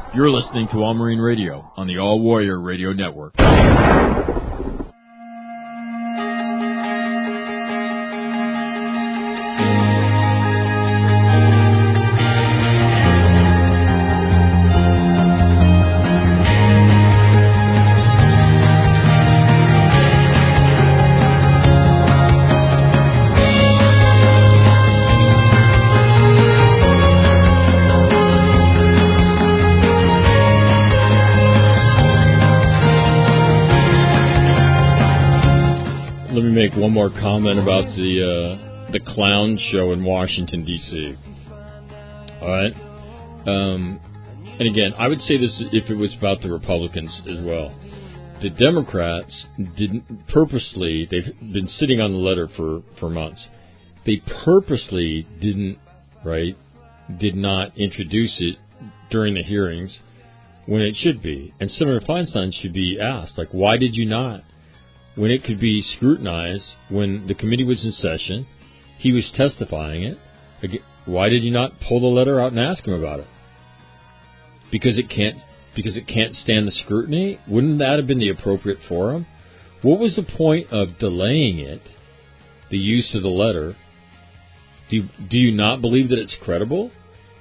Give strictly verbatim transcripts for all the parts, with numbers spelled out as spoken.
You're listening to All Marine Radio on the All Warrior Radio Network. One more comment about the uh, the clown show in Washington, D C All right, um, and again, I would say this if it was about the Republicans as well. The Democrats didn't purposely. They've been sitting on the letter for, for months. They purposely didn't right did not introduce it during the hearings when it should be, and Senator Feinstein should be asked, like, why did you not? When it could be scrutinized, when the committee was in session, he was testifying it. Why did you not pull the letter out and ask him about it? Because it can't, because it can't stand the scrutiny? Wouldn't that have been the appropriate forum? What was the point of delaying it, the use of the letter? Do you, do you not believe that it's credible?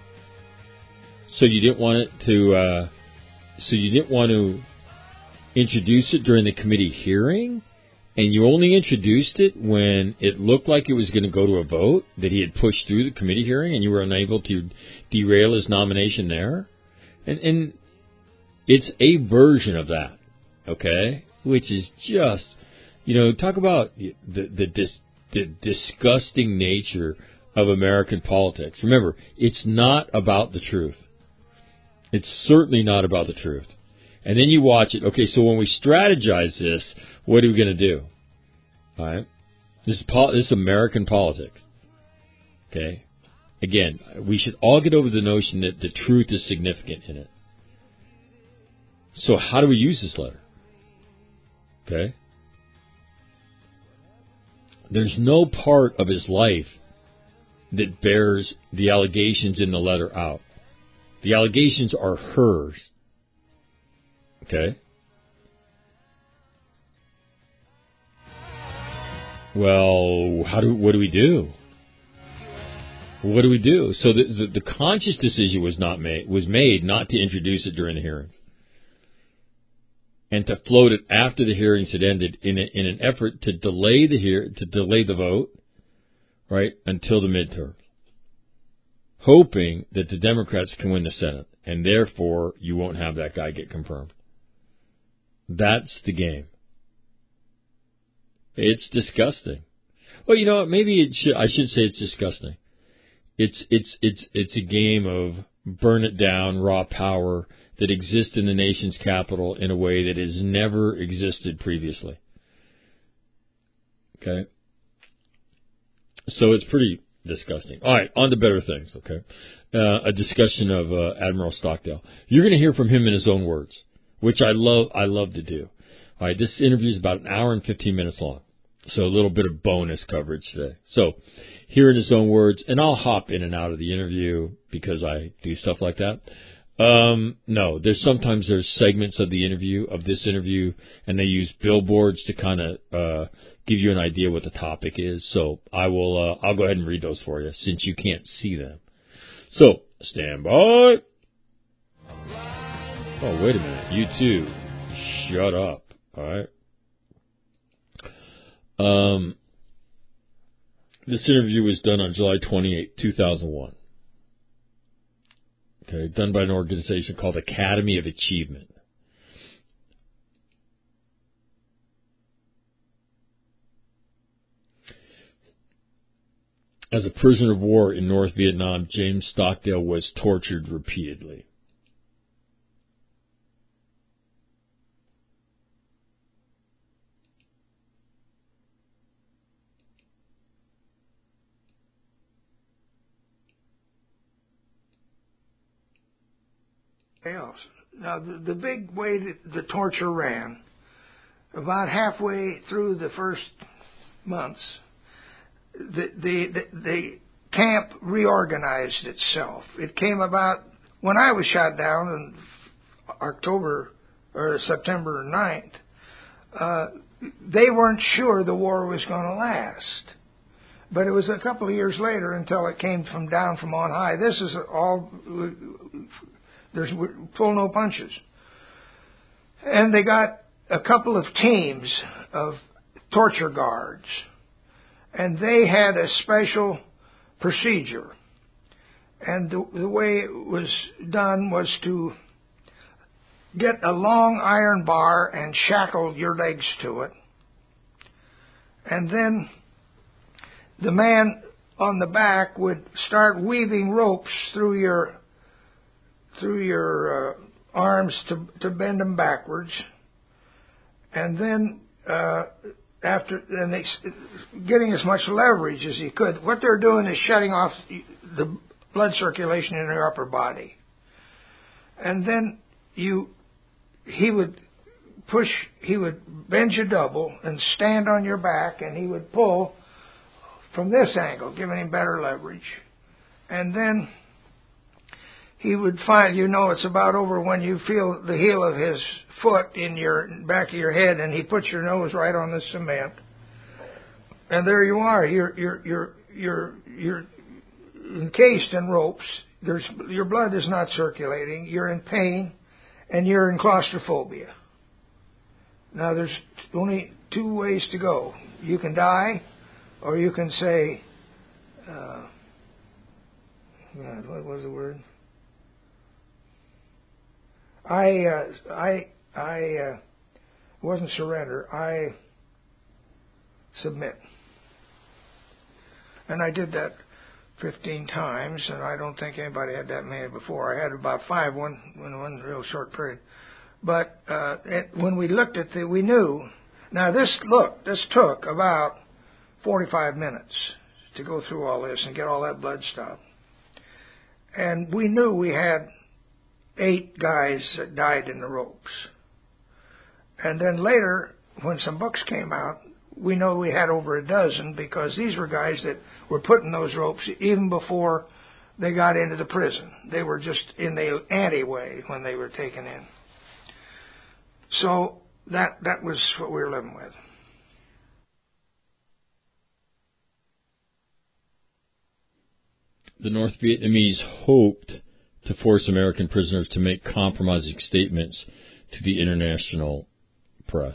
So you didn't want it to, uh, so you didn't want to introduce it during the committee hearing, and you only introduced it when it looked like it was going to go to a vote, that he had pushed through the committee hearing, and you were unable to derail his nomination there? And, and it's a version of that, okay, which is just, you know, talk about the, the, dis, the disgusting nature of American politics. Remember, it's not about the truth. It's certainly not about the truth. And then you watch it. Okay, so when we strategize this, what are we going to do? All right, this is pol- this is American politics. Okay, again, we should all get over the notion that the truth is significant in it. So how do we use this letter? Okay, there's no part of his life that bears the allegations in the letter out. The allegations are hers. Okay. Well, how do what do we do? What do we do? So the, the the conscious decision was not made was made not to introduce it during the hearings, and to float it after the hearings had ended in a, in an effort to delay the hear to delay the vote, right, until the midterm, hoping that the Democrats can win the Senate, and therefore you won't have that guy get confirmed. That's the game. It's disgusting. Well, you know what? Maybe it should, I should say it's disgusting. It's it's it's it's a game of burn it down, raw power that exists in the nation's capital in a way that has never existed previously. Okay? So it's pretty disgusting. All right, on to better things, okay? Uh, a discussion of uh, Admiral Stockdale. You're going to hear from him in his own words, which I love I love to do. All right, this interview is about an hour and fifteen minutes long, so a little bit of bonus coverage today. So here in his own words, and I'll hop in and out of the interview because I do stuff like that. Um, no, there's sometimes there's segments of the interview, of this interview, and they use billboards to kind of uh, give you an idea what the topic is. So I will uh, I'll go ahead and read those for you since you can't see them. So stand by. Oh, wait a minute. You too. Shut up. All right. Um, this interview was done on July twenty-eighth, two thousand one. Okay, done by an organization called Academy of Achievement. As a prisoner of war in North Vietnam, James Stockdale was tortured repeatedly. Else. Now, the, the big way that the torture ran, about halfway through the first months, the, the, the, the camp reorganized itself. It came about when I was shot down in October or September ninth, uh, they weren't sure the war was going to last. But it was a couple of years later until it came from down from on high. This is all, there's pull no punches. And they got a couple of teams of torture guards, and they had a special procedure. And the, the way it was done was to get a long iron bar and shackle your legs to it. And then the man on the back would start weaving ropes through your through your uh, arms to to bend them backwards, and then uh, after and they getting as much leverage as he could. What they're doing is shutting off the blood circulation in your upper body, and then you he would push he would bend you double and stand on your back, and he would pull from this angle, giving him better leverage. And then he would find, you know, it's about over when you feel the heel of his foot in your back of your head, and he puts your nose right on the cement. And there you are. You're you're you're you're you're encased in ropes. There's your blood is not circulating. You're in pain, and you're in claustrophobia. Now there's only two ways to go. You can die, or you can say, uh, God, what was the word? I, uh, I, I uh, wasn't surrender. I submit. And I did that fifteen times, and I don't think anybody had that many before. I had about five one in one real short period. But uh, it, when we looked at the, we knew. Now this look, this took about forty-five minutes to go through all this and get all that blood stopped. And we knew we had eight guys that died in the ropes. And then later, when some books came out, we know we had over a dozen, because these were guys that were put in those ropes even before they got into the prison. They were just in the ante-way when they were taken in. So that that was what we were living with. The North Vietnamese hoped to force American prisoners to make compromising statements to the international press.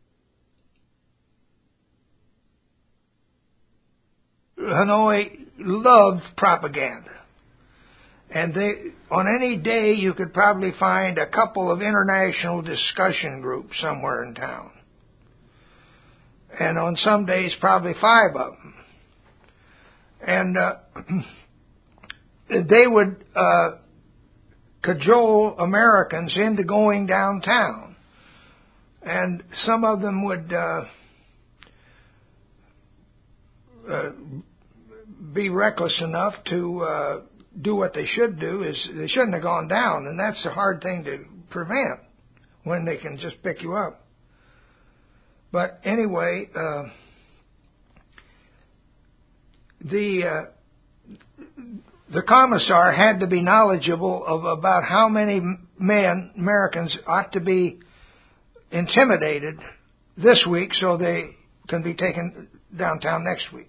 Hanoi loved propaganda. And they, on any day, you could probably find a couple of international discussion groups somewhere in town. And on some days, probably five of them. And uh, they would uh, cajole Americans into going downtown. And some of them would uh, uh, be reckless enough to uh, do what they should do. Is they shouldn't have gone down, and that's a hard thing to prevent when they can just pick you up. But anyway, uh, the uh, the commissar had to be knowledgeable of about how many men, Americans, ought to be intimidated this week so they can be taken downtown next week.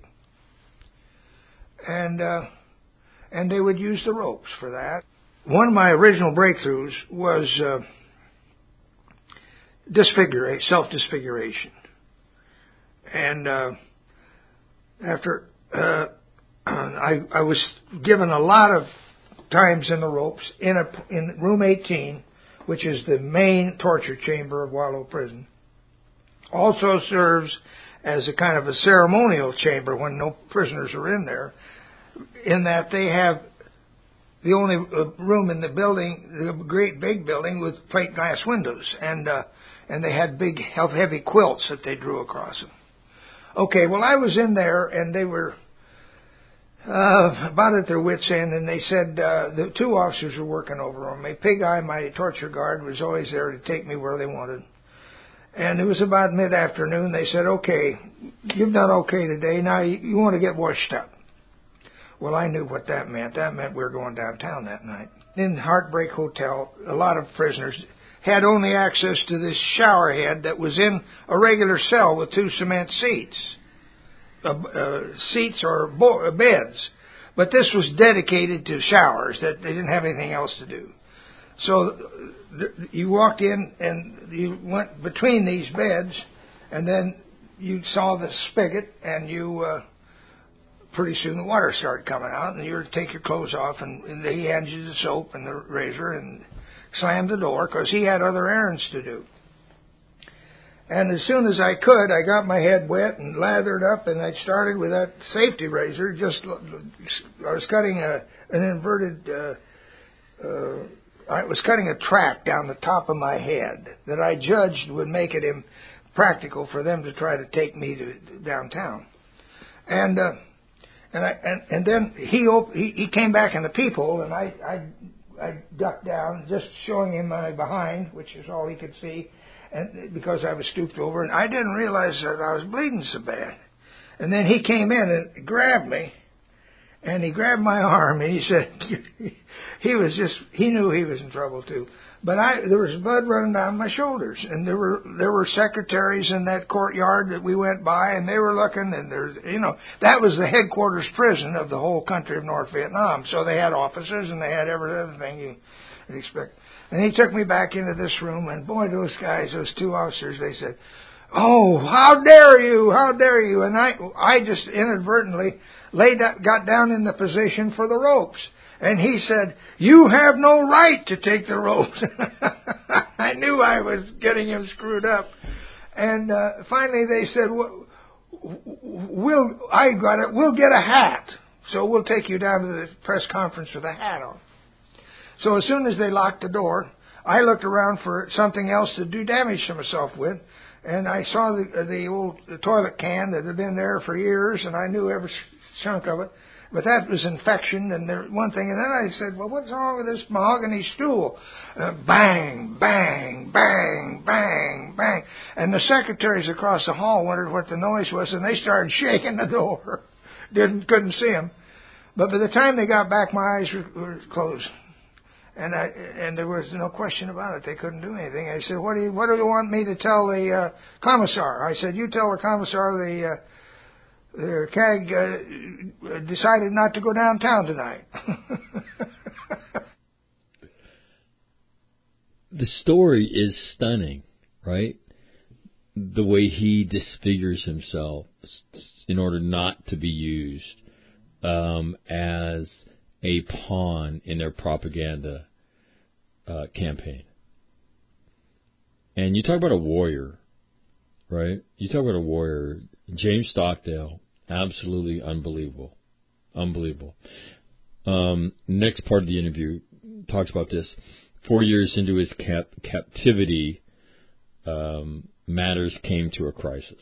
And uh, and they would use the ropes for that. One of my original breakthroughs was uh, disfiguration, self-disfiguration. And uh, after uh, I, I was given a lot of times in the ropes in a in room eighteen, which is the main torture chamber of Wallow Prison. Also serves as a kind of a ceremonial chamber when no prisoners are in there, in that they have the only room in the building, the great big building with plate glass windows, and uh, and they had big heavy quilts that they drew across them. Okay, well, I was in there, and they were uh, about at their wits' end, and they said uh, the two officers were working over on me. Pig Eye, my torture guard, was always there to take me where they wanted. And it was about mid-afternoon. They said, okay, you've done okay today. Now you, you want to get washed up. Well, I knew what that meant. That meant we were going downtown that night. In Heartbreak Hotel, a lot of prisoners had only access to this shower head that was in a regular cell with two cement seats, uh, uh, seats or bo- beds. But this was dedicated to showers, that they didn't have anything else to do. So th- you walked in and you went between these beds, and then you saw the spigot, and you uh, pretty soon the water started coming out, and you were to take your clothes off, and, and he handed you the soap and the razor and slammed the door because he had other errands to do. And as soon as I could, I got my head wet and lathered up, and I started with that safety razor. Just I was cutting a an inverted. Uh, uh, I was cutting a track down the top of my head that I judged would make it impractical for them to try to take me to downtown. And uh, and I and, and then he, op- he he came back in the peephole, and I I I ducked down, just showing him my behind, which is all he could see. And because I was stooped over, and I didn't realize that I was bleeding so bad. And then he came in and grabbed me, and he grabbed my arm, and he said, he was just, he knew he was in trouble too. But I, there was blood running down my shoulders, and there were there were secretaries in that courtyard that we went by, and they were looking, and there's, you know, that was the headquarters prison of the whole country of North Vietnam. So they had officers, and they had every other thing you would expect. And he took me back into this room, and boy, those guys, those two officers, they said, "Oh, how dare you, how dare you." And I I just inadvertently laid that, got down in the position for the ropes. And he said, "You have no right to take the ropes." I knew I was getting him screwed up. And uh, finally they said, well, we'll, I got it, we'll get a hat. So we'll take you down to the press conference with a hat on. So as soon as they locked the door, I looked around for something else to do damage to myself with, and I saw the the old toilet can that had been there for years, and I knew every chunk of it. But that was infection and there, one thing. And then I said, well, what's wrong with this mahogany stool? Uh, bang, bang, bang, bang, bang. And the secretaries across the hall wondered what the noise was, and they started shaking the door. Didn't couldn't see him. But by the time they got back, my eyes were, were closed. And I, and there was no question about it. They couldn't do anything. I said, what do you, what do you want me to tell the uh, commissar? I said, you tell the commissar the, uh, the C A G uh, decided not to go downtown tonight. The story is stunning, right? The way he disfigures himself in order not to be used um, as a pawn in their propaganda uh, campaign. And you talk about a warrior, right? You talk about a warrior. James Stockdale, absolutely unbelievable. Unbelievable. Um, next part of the interview talks about this. Four years into his cap- captivity, um, matters came to a crisis.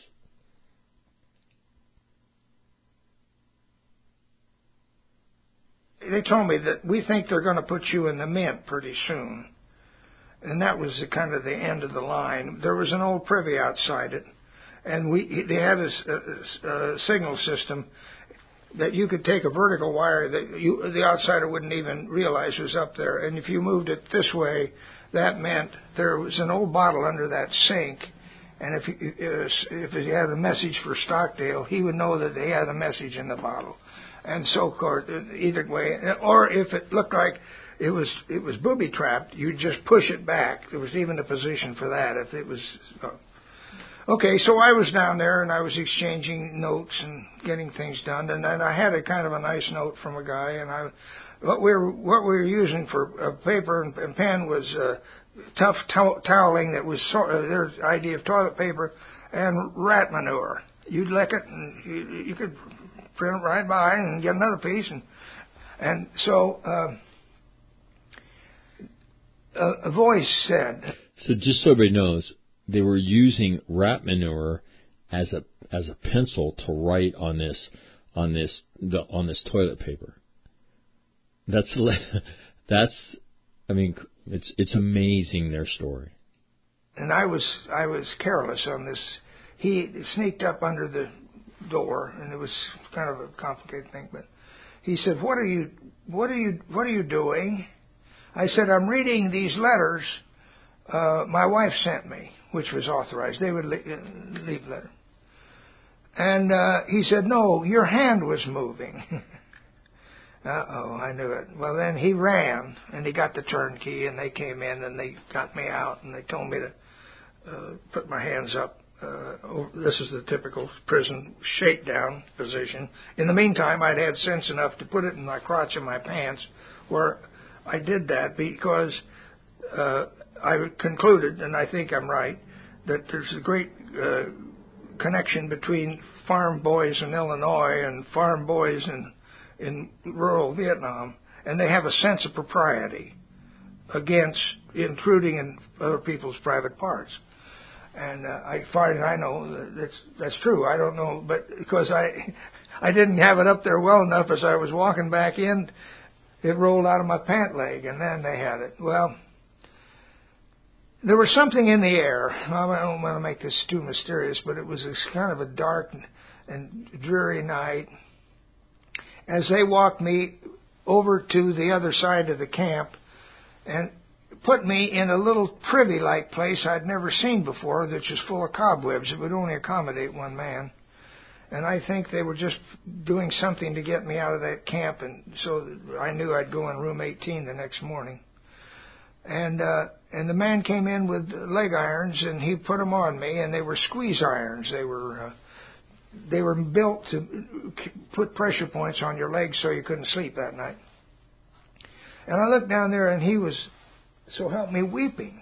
They told me that we think they're going to put you in the mint pretty soon. And that was the, kind of the end of the line. There was an old privy outside it, and we they had a, a, a signal system that you could take a vertical wire that you, the outsider wouldn't even realize was up there. And if you moved it this way, that meant there was an old bottle under that sink. And if you, if he had a message for Stockdale, he would know that they had a message in the bottle. And so forth, either way. Or if it looked like it was it was booby trapped, you'd just push it back. There was even a position for that if it was. Uh, okay, so I was down there and I was exchanging notes and getting things done, and then I had a kind of a nice note from a guy, and I what we were what we were using for uh, paper and, and pen was uh, tough to- toweling that was so, uh, their idea of toilet paper and rat manure. You'd lick it and you, you could print it right by and get another piece, and and so uh, a, a voice said. So just so everybody knows, they were using rat manure as a as a pencil to write on this on this the on this toilet paper. That's that's I mean it's it's amazing, their story. And I was I was careless on this. He sneaked up under the door, and it was kind of a complicated thing. But he said, "What are you? What are you? What are you doing?" I said, "I'm reading these letters uh, my wife sent me, which was authorized. They would leave, leave letter. And uh, he said, no, your hand was moving. Uh-oh, I knew it. Well, then he ran, and he got the turnkey, and they came in, and they got me out, and they told me to uh, put my hands up. Uh, over, this is the typical prison shakedown position. In the meantime, I'd had sense enough to put it in my crotch of my pants, where I did that because uh, I concluded, and I think I'm right, that there's a great uh, connection between farm boys in Illinois and farm boys in in rural Vietnam, and they have a sense of propriety against intruding in other people's private parts. And uh, as far as I know, that's that's true. I don't know, but because I I didn't have it up there well enough, as I was walking back in, it rolled out of my pant leg, and then they had it. Well, there was something in the air. I don't want to make this too mysterious, but it was this kind of a dark and dreary night. As they walked me over to the other side of the camp and put me in a little privy-like place I'd never seen before, which was full of cobwebs. It would only accommodate one man. And I think they were just doing something to get me out of that camp, and so I knew I'd go in room eighteen the next morning. And uh, and the man came in with leg irons, and he put them on me, and they were squeeze irons. They were... Uh, They were built to put pressure points on your legs so you couldn't sleep that night. And I looked down there, and he was, so help me, weeping.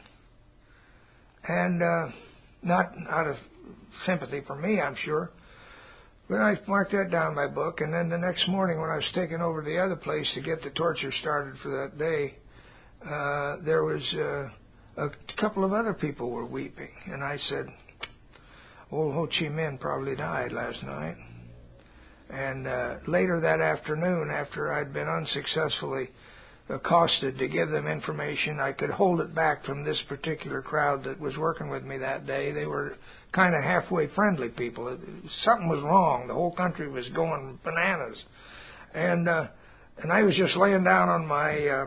And uh, not out of sympathy for me, I'm sure. But I marked that down in my book. And then the next morning, when I was taken over to the other place to get the torture started for that day, uh, there was uh, a couple of other people were weeping. And I said, old Ho Chi Minh probably died last night. And uh, later that afternoon, after I'd been unsuccessfully accosted to give them information, I could hold it back from this particular crowd that was working with me that day. They were kind of halfway friendly people. Something was wrong. The whole country was going bananas. And uh, and I was just laying down on my uh,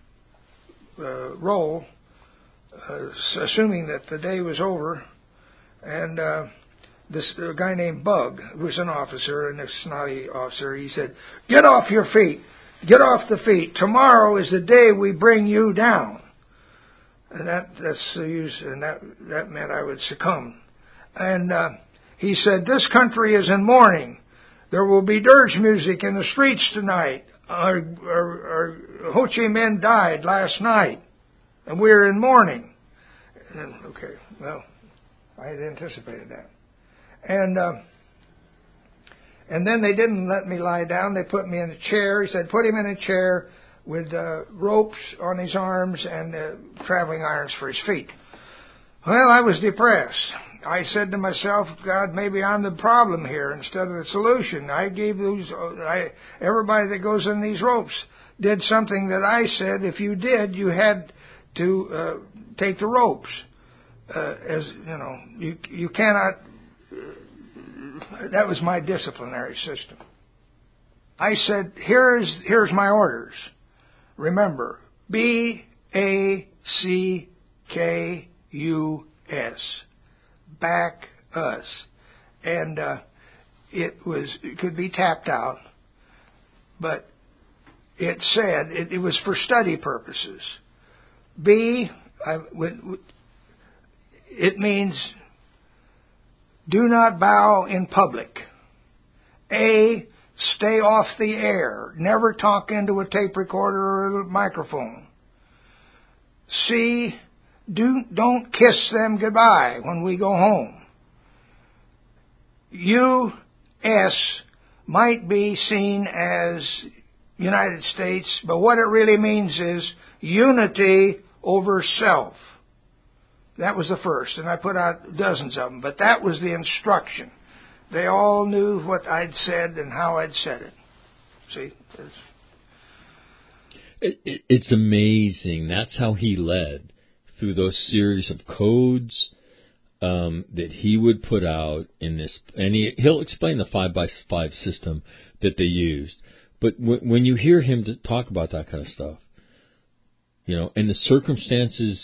uh, roll, uh, assuming that the day was over. And uh, this uh, guy named Bug, who was an officer, and a snotty officer, he said, "Get off your feet. Get off the feet. Tomorrow is the day we bring you down." And that that's the use, and that that meant I would succumb. And uh, he said, "This country is in mourning. There will be dirge music in the streets tonight. Our, our, our Ho Chi Minh died last night, and we're in mourning." And, okay, well, I had anticipated that. And uh, and then they didn't let me lie down. They put me in a chair. He said, put him in a chair with uh, ropes on his arms and uh, traveling irons for his feet. Well, I was depressed. I said to myself, God, maybe I'm the problem here instead of the solution. I gave those, I, everybody that goes in these ropes did something that I said if you did, you had to uh, take the ropes. Uh, as you know, you you cannot. Uh, that was my disciplinary system. I said, "Here's here's my orders. Remember, B A C K U S, back us." And uh, it was it could be tapped out, but it said it, it was for study purposes. B, I, w- it means do not bow in public. A, stay off the air. Never talk into a tape recorder or a microphone. C, do, don't kiss them goodbye when we go home. U, S might be seen as United States, but what it really means is unity over self. That was the first, and I put out dozens of them, but that was the instruction. They all knew what I'd said and how I'd said it. See? It's, it, it, it's amazing. That's how he led, through those series of codes um, that he would put out in this. And he, he'll explain the five by five system that they used. But w- when you hear him to talk about that kind of stuff, you know, and the circumstances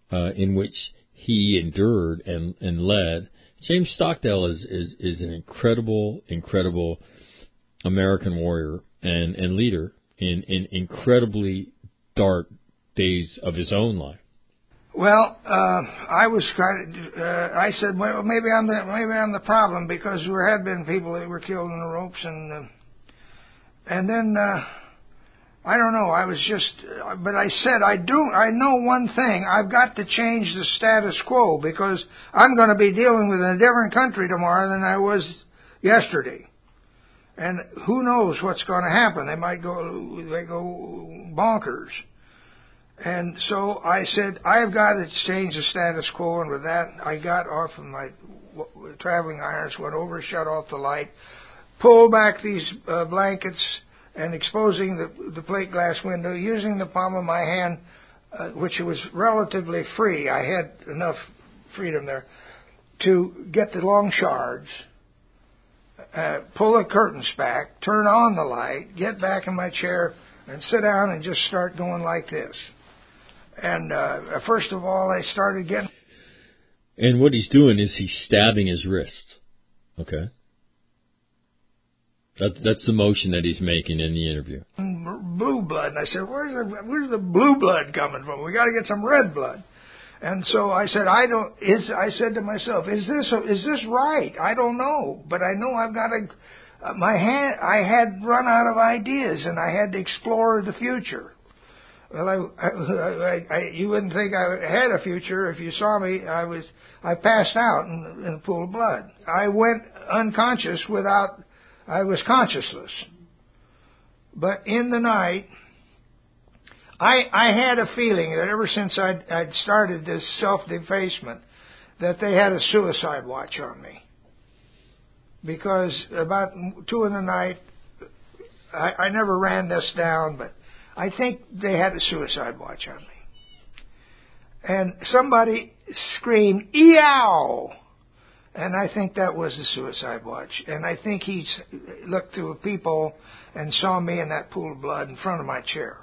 uh, in which he endured and, and led. James Stockdale is, is, is an incredible, incredible American warrior and, and leader in, in incredibly dark days of his own life. Well, uh, I was kind of, uh, I said, well, maybe I'm the maybe I'm the problem, because there had been people that were killed in the ropes, and uh, and then uh, I don't know. I was just, uh, but I said I do. I know one thing. I've got to change the status quo, because I'm going to be dealing with a different country tomorrow than I was yesterday, and who knows what's going to happen? They might go they go bonkers. And so I said, I've got to change the status quo, and with that, I got off of my traveling irons, went over, shut off the light, pulled back these uh, blankets, and exposing the, the plate glass window, using the palm of my hand, uh, which was relatively free. I had enough freedom there to get the long shards, uh, pull the curtains back, turn on the light, get back in my chair, and sit down and just start going like this. And uh, first of all, I started getting... And what he's doing is he's stabbing his wrist. Okay? That, that's the motion that he's making in the interview. Blue blood. And I said, where's the, where's the blue blood coming from? We got to get some red blood. And so I said, I don't... Is I said to myself, is this is this right? I don't know. But I know I've got to... Uh, my hand, I had run out of ideas, and I had to explore the future. Well, I, I, I, you wouldn't think I had a future if you saw me. I was, I passed out in, in a pool of blood. I went unconscious without, I was consciousless. But in the night, I, I had a feeling that ever since I'd, I'd started this self-defacement, that they had a suicide watch on me. Because about two in the night, I, I never ran this down, but I think they had a suicide watch on me. And somebody screamed, "Eow!" And I think that was the suicide watch. And I think he looked through a peephole and saw me in that pool of blood in front of my chair.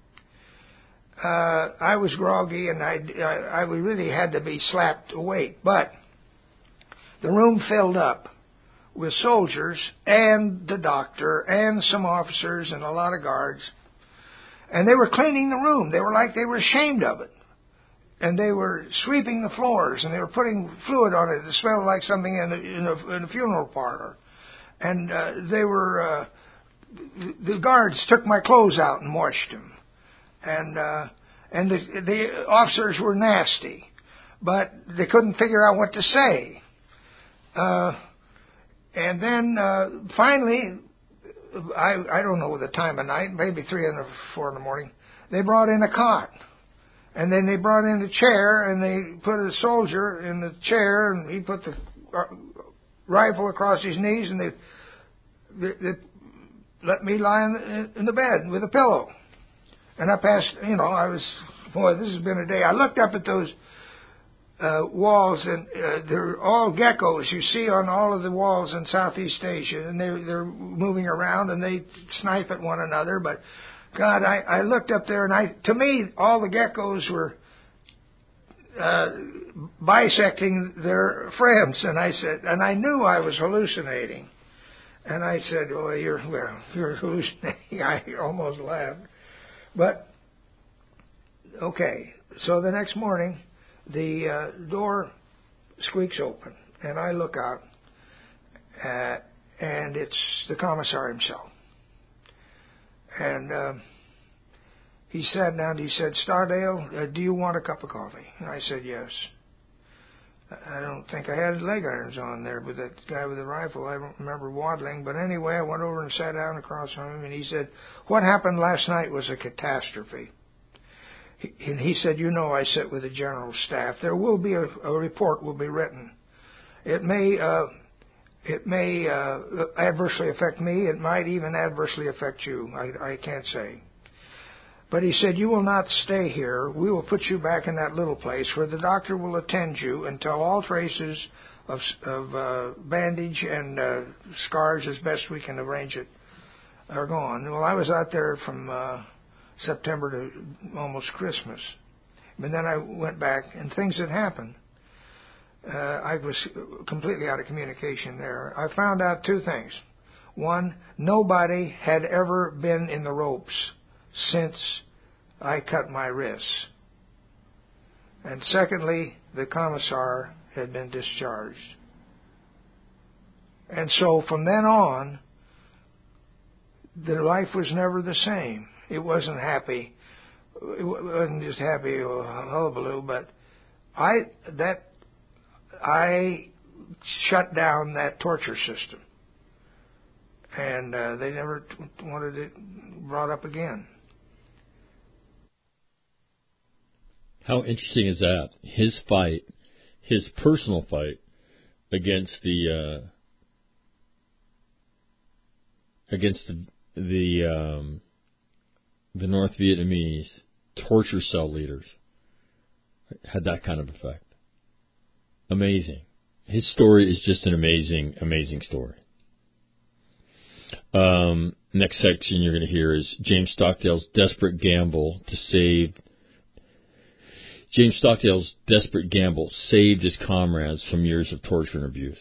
Uh, I was groggy, and I, I, I really had to be slapped awake. But the room filled up with soldiers and the doctor and some officers and a lot of guards. And they were cleaning the room. They were like they were ashamed of it. And they were sweeping the floors, and they were putting fluid on it that smelled like something in a, in a, in a funeral parlor. And uh, they were, uh, the guards took my clothes out and washed them. And uh, and the, the officers were nasty, but they couldn't figure out what to say. Uh, and then uh, finally, I I don't know the time of night, maybe three or four in the morning, they brought in a cot. And then they brought in the chair, and they put a soldier in the chair, and he put the rifle across his knees, and they, they, they let me lie in the, in the bed with a pillow. And I passed, you know, I was, boy, this has been a day. I looked up at those uh, walls, and uh, they're all geckos you see on all of the walls in Southeast Asia, and they're, they're moving around, and they snipe at one another, but God, I, I looked up there, and I, to me, all the geckos were uh, bisecting their friends, and I said, and I knew I was hallucinating, and I said, "Oh, you're well, you're hallucinating." I almost laughed, but okay. So the next morning, the uh, door squeaks open, and I look out, uh, and it's the commissar himself. And uh, he sat down, he said, "Stardale, uh, do you want a cup of coffee?" And I said, "Yes." I don't think I had leg irons on there with that guy with the rifle. I don't remember waddling. But anyway, I went over and sat down across from him, and he said, "What happened last night was a catastrophe." He, and he said, "You know, I sit with the general staff. There will be a, a report will be written. It may... Uh, It may uh, adversely affect me. It might even adversely affect you. I, I can't say. But he said, you will not stay here. We will put you back in that little place where the doctor will attend you until all traces of, of uh, bandage and uh, scars, as best we can arrange it, are gone." Well, I was out there from uh, September to almost Christmas. But then I went back, and things had happened. Uh, I was completely out of communication there. I found out two things. One, nobody had ever been in the ropes since I cut my wrists. And secondly, the commissar had been discharged. And so from then on, the life was never the same. It wasn't happy. It wasn't just happy or hullabaloo, but I that I shut down that torture system, and uh, they never t- wanted it brought up again. How interesting is that? His fight, his personal fight against the uh, against the the, um, the North Vietnamese torture cell leaders had that kind of effect. Amazing. His story is just an amazing, amazing story. Um, next section you're going to hear is James Stockdale's desperate gamble to save. James Stockdale's desperate gamble saved his comrades from years of torture and abuse.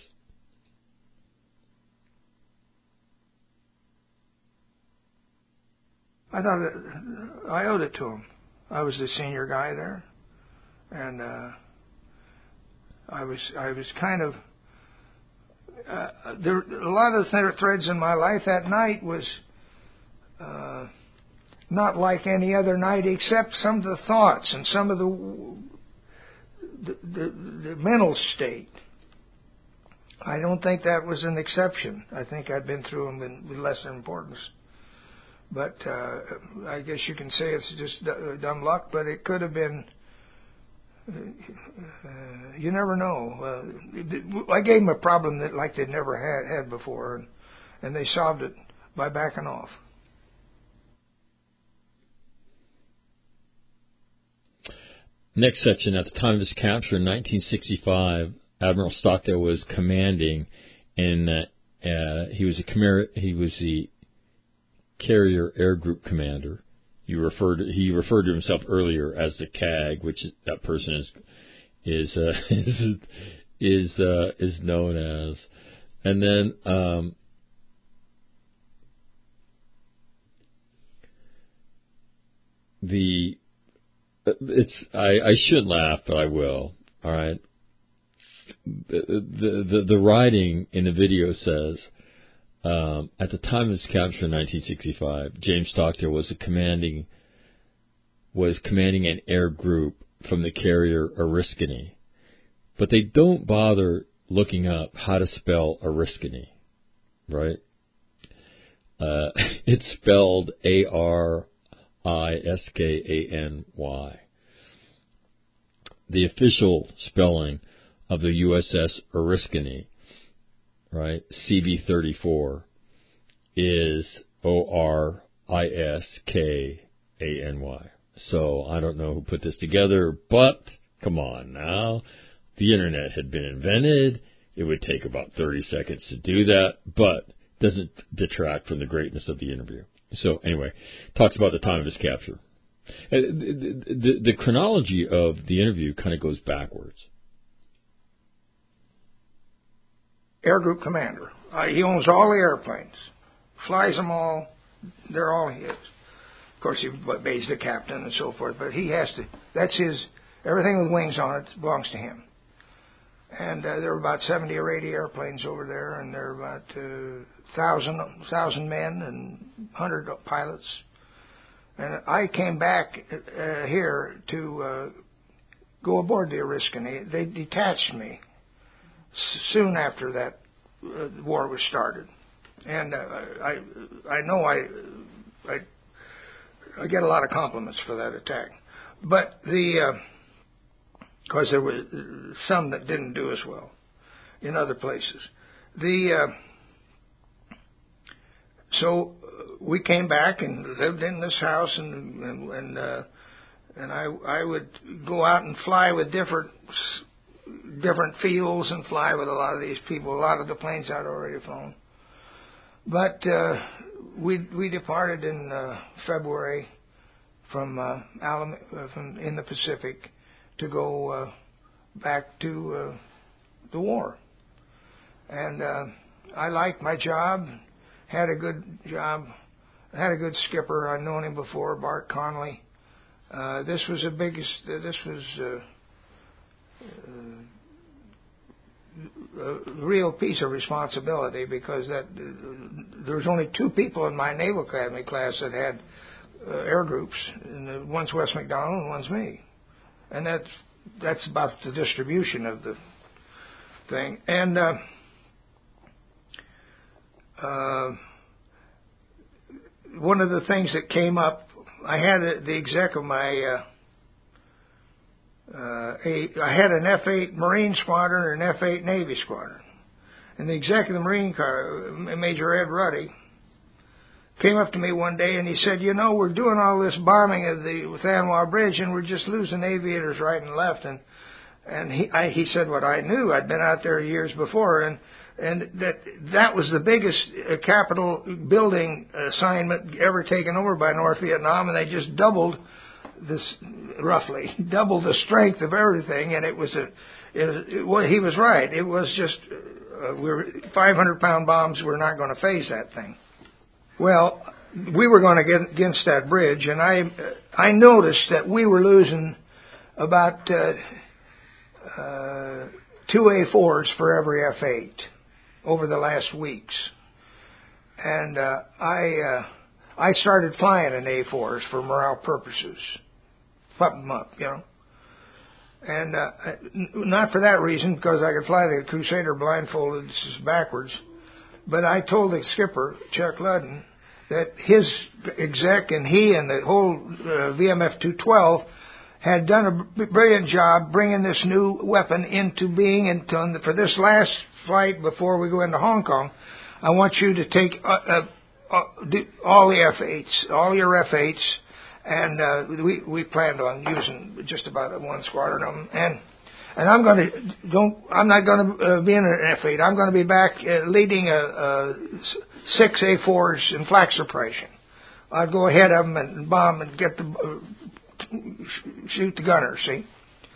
I thought that I owed it to him. I was the senior guy there, and uh, I was I was kind of uh, there. A lot of the threads in my life that night was uh, not like any other night, except some of the thoughts and some of the the, the, the mental state. I don't think that was an exception. I think I'd been through them in, with lesser importance. But uh, I guess you can say it's just dumb luck, but it could have been, uh, you never know. Uh, I gave them a problem that like they'd never had, had before, and, and they solved it by backing off. Next section, at the time of his capture in nineteen sixty-five, Admiral Stockdale was commanding, and uh, uh, he was a commer- he was the Carrier Air Group Commander. You referred to, he referred to himself earlier as the C A G, which that person is is uh, is is, uh, is known as. And then um, the it's I, I should laugh, but I will. All right. The the the, the writing in the video says. Um, at the time of his capture in nineteen sixty-five, James Stockdale was a commanding was commanding an air group from the carrier Oriskany, but they don't bother looking up how to spell Oriskany, right? Uh, it's spelled A R I S K A N Y. The official spelling of the U S S Oriskany, right, C B thirty-four, is O R I S K A N Y. So I don't know who put this together, but come on now. The internet had been invented. It would take about thirty seconds to do that, but doesn't detract from the greatness of the interview. So anyway, talks about the time of his capture. The, the, the chronology of the interview kind of goes backwards. Air Group Commander. Uh, he owns all the airplanes, flies them all. They're all his. Of course, he obeys the captain and so forth, but he has to. That's his. Everything with wings on it belongs to him. And uh, there are about seventy or eighty airplanes over there, and there are about uh, thousand thousand men and hundred pilots. And I came back uh, here to uh, go aboard the Oriskany. They detached me soon after that uh, war was started, and uh, I I know I I I get a lot of compliments for that attack, but the because uh, there were some that didn't do as well in other places. The uh, so we came back and lived in this house, and and and, uh, and I I would go out and fly with different. different fields and fly with a lot of these people. A lot of the planes I'd already flown. But uh, we we departed in uh, February from uh, Alam- uh, from in the Pacific to go uh, back to uh, the war. And uh, I liked my job, had a good job, had a good skipper. I'd known him before, Bart Conley. Uh, this was the biggest. Uh, this was uh, uh, a real piece of responsibility because that uh, there was only two people in my Naval Academy class that had uh, air groups, and uh, one's Wes McDonald and one's me, and that's that's about the distribution of the thing. And uh, uh, one of the things that came up, I had a, the exec of my, uh, uh, a, I had an F eight Marine Squadron and an F eight Navy Squadron. And the exec of the Marine Corps, Major Ed Ruddy, came up to me one day and he said, you know, we're doing all this bombing of the Thanwa Bridge and we're just losing aviators right and left. And and he I, he said what I knew. I'd been out there years before, and and that that was the biggest uh, capital building assignment ever taken over by North Vietnam, and they just doubled this, roughly doubled the strength of everything. And it was a it, it, well, he was right. It was just uh, we were five hundred pound bombs were not going to phase that thing. Well, we were going to get against that bridge, and I I noticed that we were losing about uh, uh, two A fours for every F eight over the last weeks, and uh, I uh, I started flying in A fours for morale purposes, pump them up, you know, and uh, not for that reason because I could fly the Crusader blindfolded backwards. But I told the skipper, Chuck Ludden, that his exec and he and the whole uh, V M F two twelve had done a brilliant job bringing this new weapon into being. And for this last flight before we go into Hong Kong, I want you to take uh, uh, uh, all the F eights, all your F eights, and uh, we we planned on using just about one squadron of them. And And I'm going to don't. I'm not going to uh, be in an F eight. I'm going to be back uh, leading a, a six A fours in flak suppression. I'd go ahead of them and bomb and get the uh, shoot the gunners. See.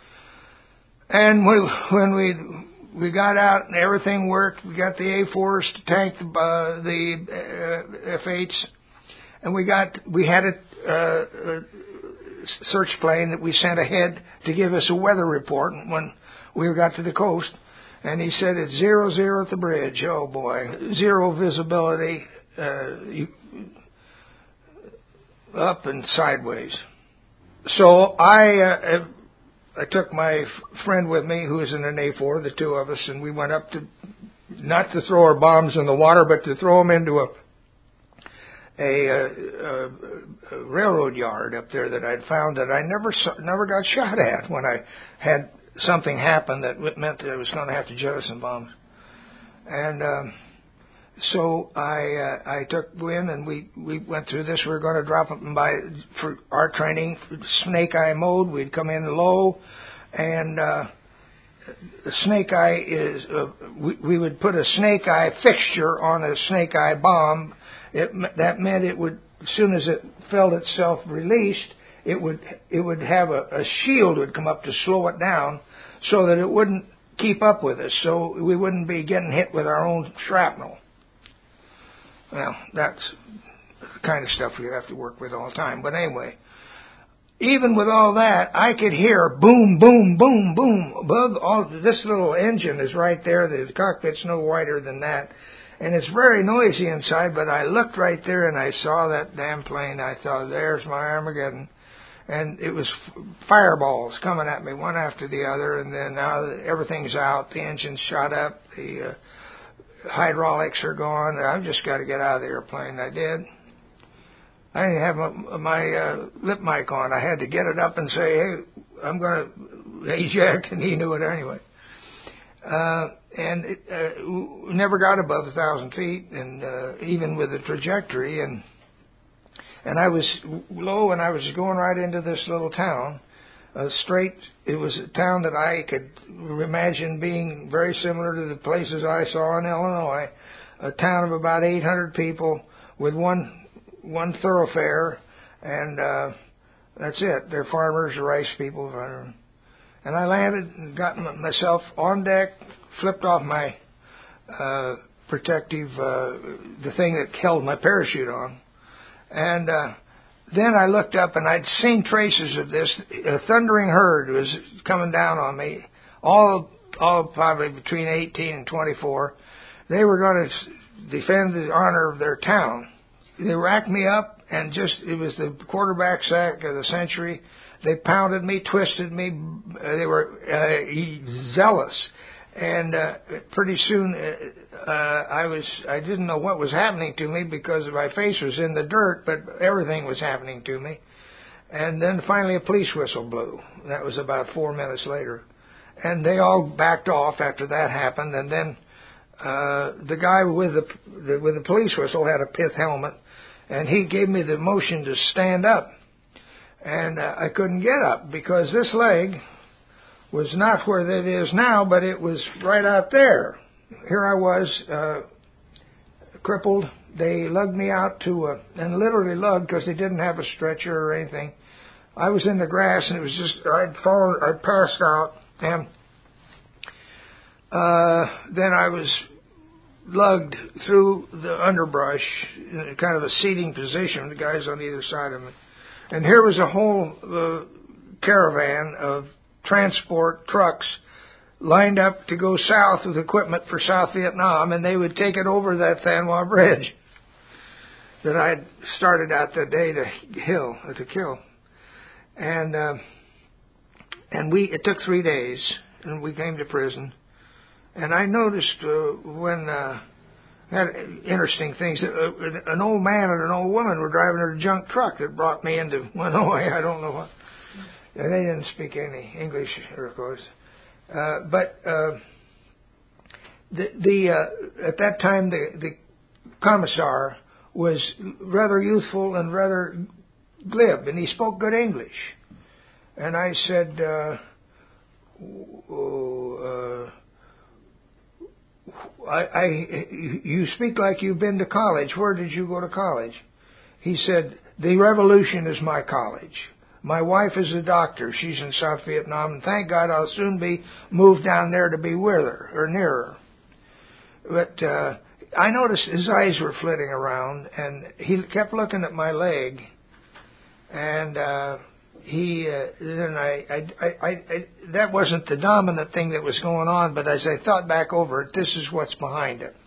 And we, when we we got out and everything worked, we got the A fours to tank the uh, the uh, F eights, and we got we had a. Uh, uh, search plane that we sent ahead to give us a weather report when we got to the coast, and he said it's zero zero at the bridge. Oh boy, zero visibility, uh, you, up and sideways. So I uh, I took my friend with me who was in an A four, the two of us, and we went up to not to throw our bombs in the water, but to throw them into a A, a, a railroad yard up there that I'd found that I never saw, never got shot at when I had something happen that meant that I was going to have to jettison bombs. And um, so I uh, I took Gwyn and we, we went through this. We were going to drop them by for our training, snake eye mode. We'd come in low, and uh, the snake eye is uh, we, we would put a snake eye fixture on a snake eye bomb. It, that meant it would, as soon as it felt itself released, it would it would have a, a shield would come up to slow it down, so that it wouldn't keep up with us, so we wouldn't be getting hit with our own shrapnel. Well, that's the kind of stuff you have to work with all the time. But anyway, even with all that, I could hear boom, boom, boom, boom above all. This little engine is right there. The cockpit's no wider than that. And it's very noisy inside, but I looked right there and I saw that damn plane. I thought, there's my Armageddon. And it was fireballs coming at me one after the other, and then now everything's out. The engine's shot up. The uh, hydraulics are gone. I've just got to get out of the airplane. I did. I didn't have my, my uh, lip mic on. I had to get it up and say, hey, I'm going to eject, and he knew it anyway. Uh, and it uh, never got above a thousand feet, and uh, even with the trajectory, and and I was low, and I was going right into this little town, uh, straight. It was a town that I could imagine being very similar to the places I saw in Illinois, a town of about eight hundred people with one one thoroughfare, and uh, That's it. They're farmers, rice people. And I landed and got myself on deck, flipped off my uh, protective, uh, the thing that held my parachute on. And uh, then I looked up and I'd seen traces of this. A thundering herd was coming down on me, all, all probably between eighteen and twenty-four. They were going to defend the honor of their town. They racked me up, and just, it was the quarterback sack of the century. They pounded me, twisted me. They were uh, zealous. And uh, pretty soon, uh, I was, I didn't know what was happening to me because my face was in the dirt, but everything was happening to me. And then finally a police whistle blew. That was about four minutes later. And they all backed off after that happened. And then uh, the guy with the, the with the police whistle had a pith helmet, and he gave me the motion to stand up. And uh, I couldn't get up because this leg was not where it is now, but it was right out there. Here I was, uh, crippled. They lugged me out to, a, and literally lugged because they didn't have a stretcher or anything. I was in the grass, and it was just, I'd fallen, I'd passed out, and uh, then I was lugged through the underbrush in kind of a seating position, the guys on either side of me. And here was a whole uh, caravan of transport trucks lined up to go south with equipment for South Vietnam, and they would take it over that Than Hoa Bridge that I had started out that day to kill. To kill. And uh, and we it took three days, and we came to prison. And I noticed uh, when uh, had interesting things. Uh, an old man and an old woman were driving a junk truck that brought me into Hanoi. I don't know what. And they didn't speak any English, of course. Uh, but uh, the, the uh, at that time, the, the commissar was rather youthful and rather glib, and he spoke good English. And I said, uh, oh, uh, I, I, you speak like you've been to college. Where did you go to college? He said, the revolution is my college. My wife is a doctor. She's in South Vietnam, and thank God I'll soon be moved down there to be with her, or near her. But uh, I noticed his eyes were flitting around, and he kept looking at my leg. And uh, he, uh, then I, I, I, I, that wasn't the dominant thing that was going on, but as I thought back over it, this is what's behind it.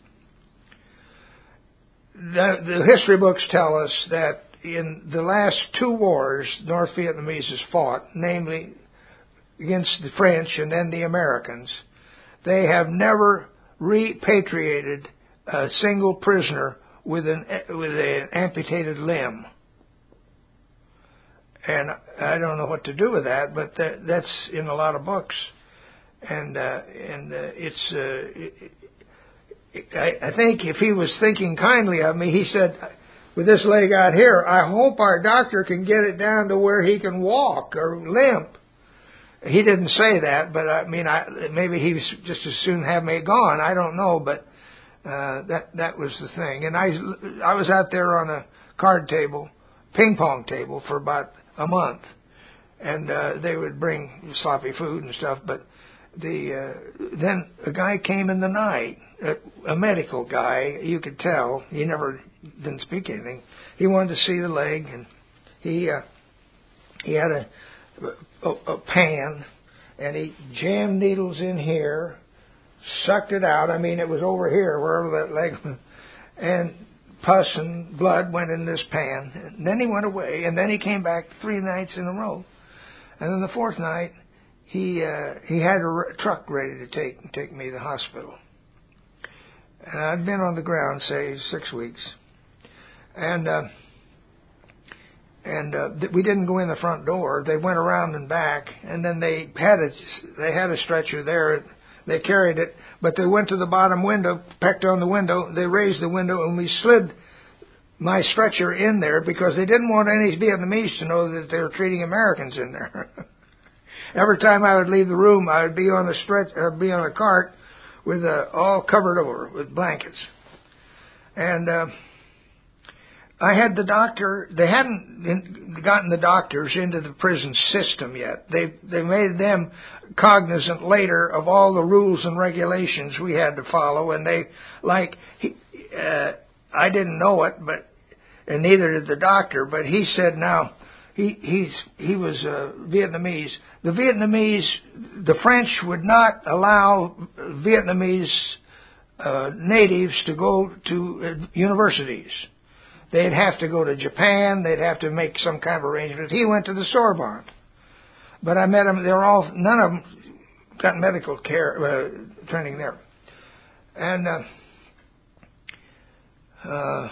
The, the history books tell us that in the last two wars North Vietnamese has fought, namely against the French and then the Americans, they have never repatriated a single prisoner with an with an amputated limb. And I don't know what to do with that, but that, that's in a lot of books, and uh, and uh, it's. Uh, it, I, I think if he was thinking kindly of me, he said, with this leg out here, I hope our doctor can get it down to where he can walk or limp. He didn't say that, but I mean, I, maybe he was just as soon have me gone. I don't know, but uh, that that was the thing. And I I was out there on a card table, ping pong table, for about a month, and uh, they would bring sloppy food and stuff. But the uh, then a guy came in the night, a, a medical guy. You could tell he never didn't speak anything. He wanted to see the leg, and he uh, he had a, a a pan, and he jammed needles in here, sucked it out. I mean, it was over here wherever that leg was, and pus and blood went in this pan. And then he went away, and then he came back three nights in a row. And then the fourth night, he uh, he had a r- truck ready to take take me to the hospital. And I'd been on the ground, say, six weeks. And uh, and uh, th- we didn't go in the front door. They went around and back, and then they had a they had a stretcher there. They carried it, but they went to the bottom window, pecked on the window. They raised the window, and we slid my stretcher in there because they didn't want any Vietnamese to know that they were treating Americans in there. Every time I would leave the room, I would be on the stretch, uh, be on a cart with uh, all covered over with blankets. And uh, I had the doctor. They hadn't in, gotten the doctors into the prison system yet. They they made them cognizant later of all the rules and regulations we had to follow, and they like he, uh, I didn't know it, but and neither did the doctor. But he said now he he's he was uh, Vietnamese. The Vietnamese, the French would not allow Vietnamese uh, natives to go to uh, universities. They'd have to go to Japan. They'd have to make some kind of arrangement. He went to the Sorbonne. But I met them. They were all, none of them got medical care uh, training there. And uh, uh,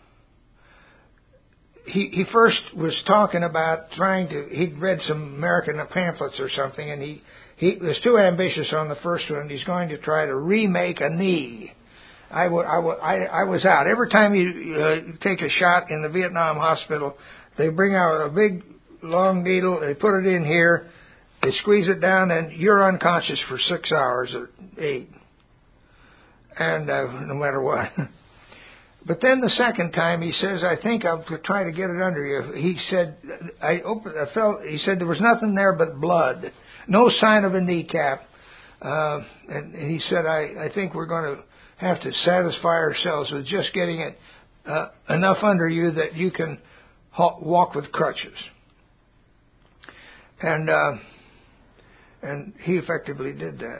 he he first was talking about trying to, he'd read some American pamphlets or something, and he, he was too ambitious on the first one, and he's going to try to remake a knee. I, w- I, w- I, I was out. Every time you uh, take a shot in the Vietnam hospital, they bring out a big, long needle, they put it in here, they squeeze it down, and you're unconscious for six hours or eight. And uh, no matter what. But then the second time, he says, I think I'll try to get it under you. He said, I opened, I felt, he said there was nothing there but blood. No sign of a kneecap. Uh, and he said, I, I think we're going to have to satisfy ourselves with just getting it uh, enough under you that you can ha- walk with crutches. And uh, and he effectively did that.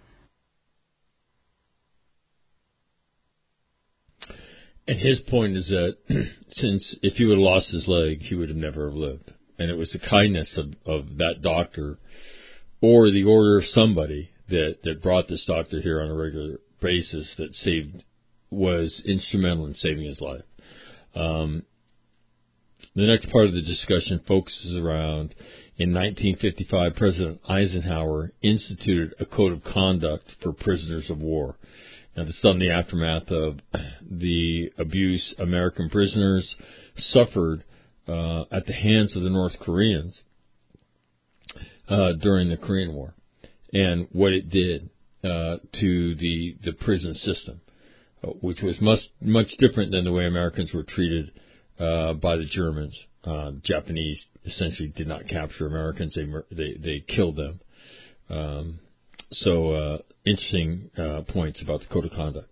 And his point is that since if he would have lost his leg, he would have never have lived. And it was the kindness of, of that doctor or the order of somebody that, that brought this doctor here on a regular basis that saved, was instrumental in saving his life. Um, the next part of the discussion focuses around, in nineteen fifty-five, President Eisenhower instituted a code of conduct for prisoners of war. Now, this is on the aftermath of the abuse American prisoners suffered uh, at the hands of the North Koreans uh, during the Korean War, and what it did Uh, to the, the prison system, uh, which was much, much different than the way Americans were treated uh, by the Germans. Uh, the Japanese essentially did not capture Americans. They they, they killed them. Um, so uh, interesting uh, points about the Code of Conduct.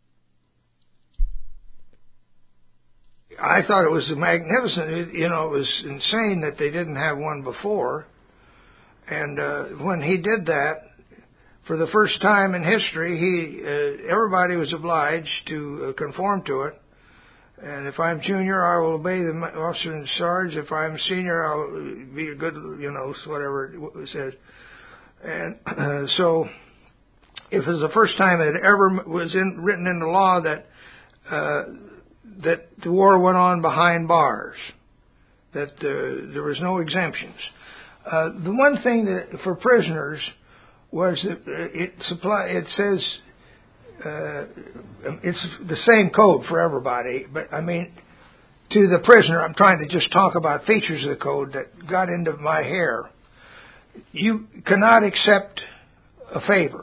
I thought it was magnificent. It, you know, it was insane that they didn't have one before. And uh, when he did that, for the first time in history, he uh, everybody was obliged to uh, conform to it. And if I'm junior, I will obey the officer in charge. If I'm senior, I'll be a good, you know, whatever it says. And uh, so, if it was the first time it ever was in, written into law that uh, that the war went on behind bars, that uh, there was no exemptions. Uh, the one thing that for prisoners was that it supply. It says uh, it's the same code for everybody, but I mean, to the prisoner, I'm trying to just talk about features of the code that got into my hair. You cannot accept a favor,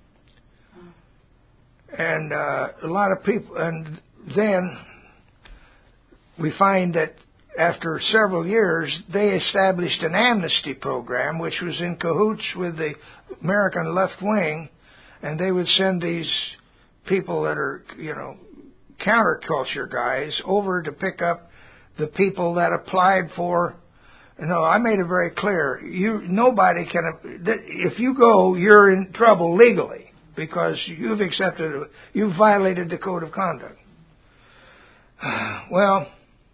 and uh, a lot of people. And then we find that after several years, they established an amnesty program, which was in cahoots with the American left wing, and they would send these people that are, you know, counterculture guys over to pick up the people that applied for. You know, I made it very clear. You, nobody can. If you go, you're in trouble legally because you've accepted, you've violated the code of conduct. Well.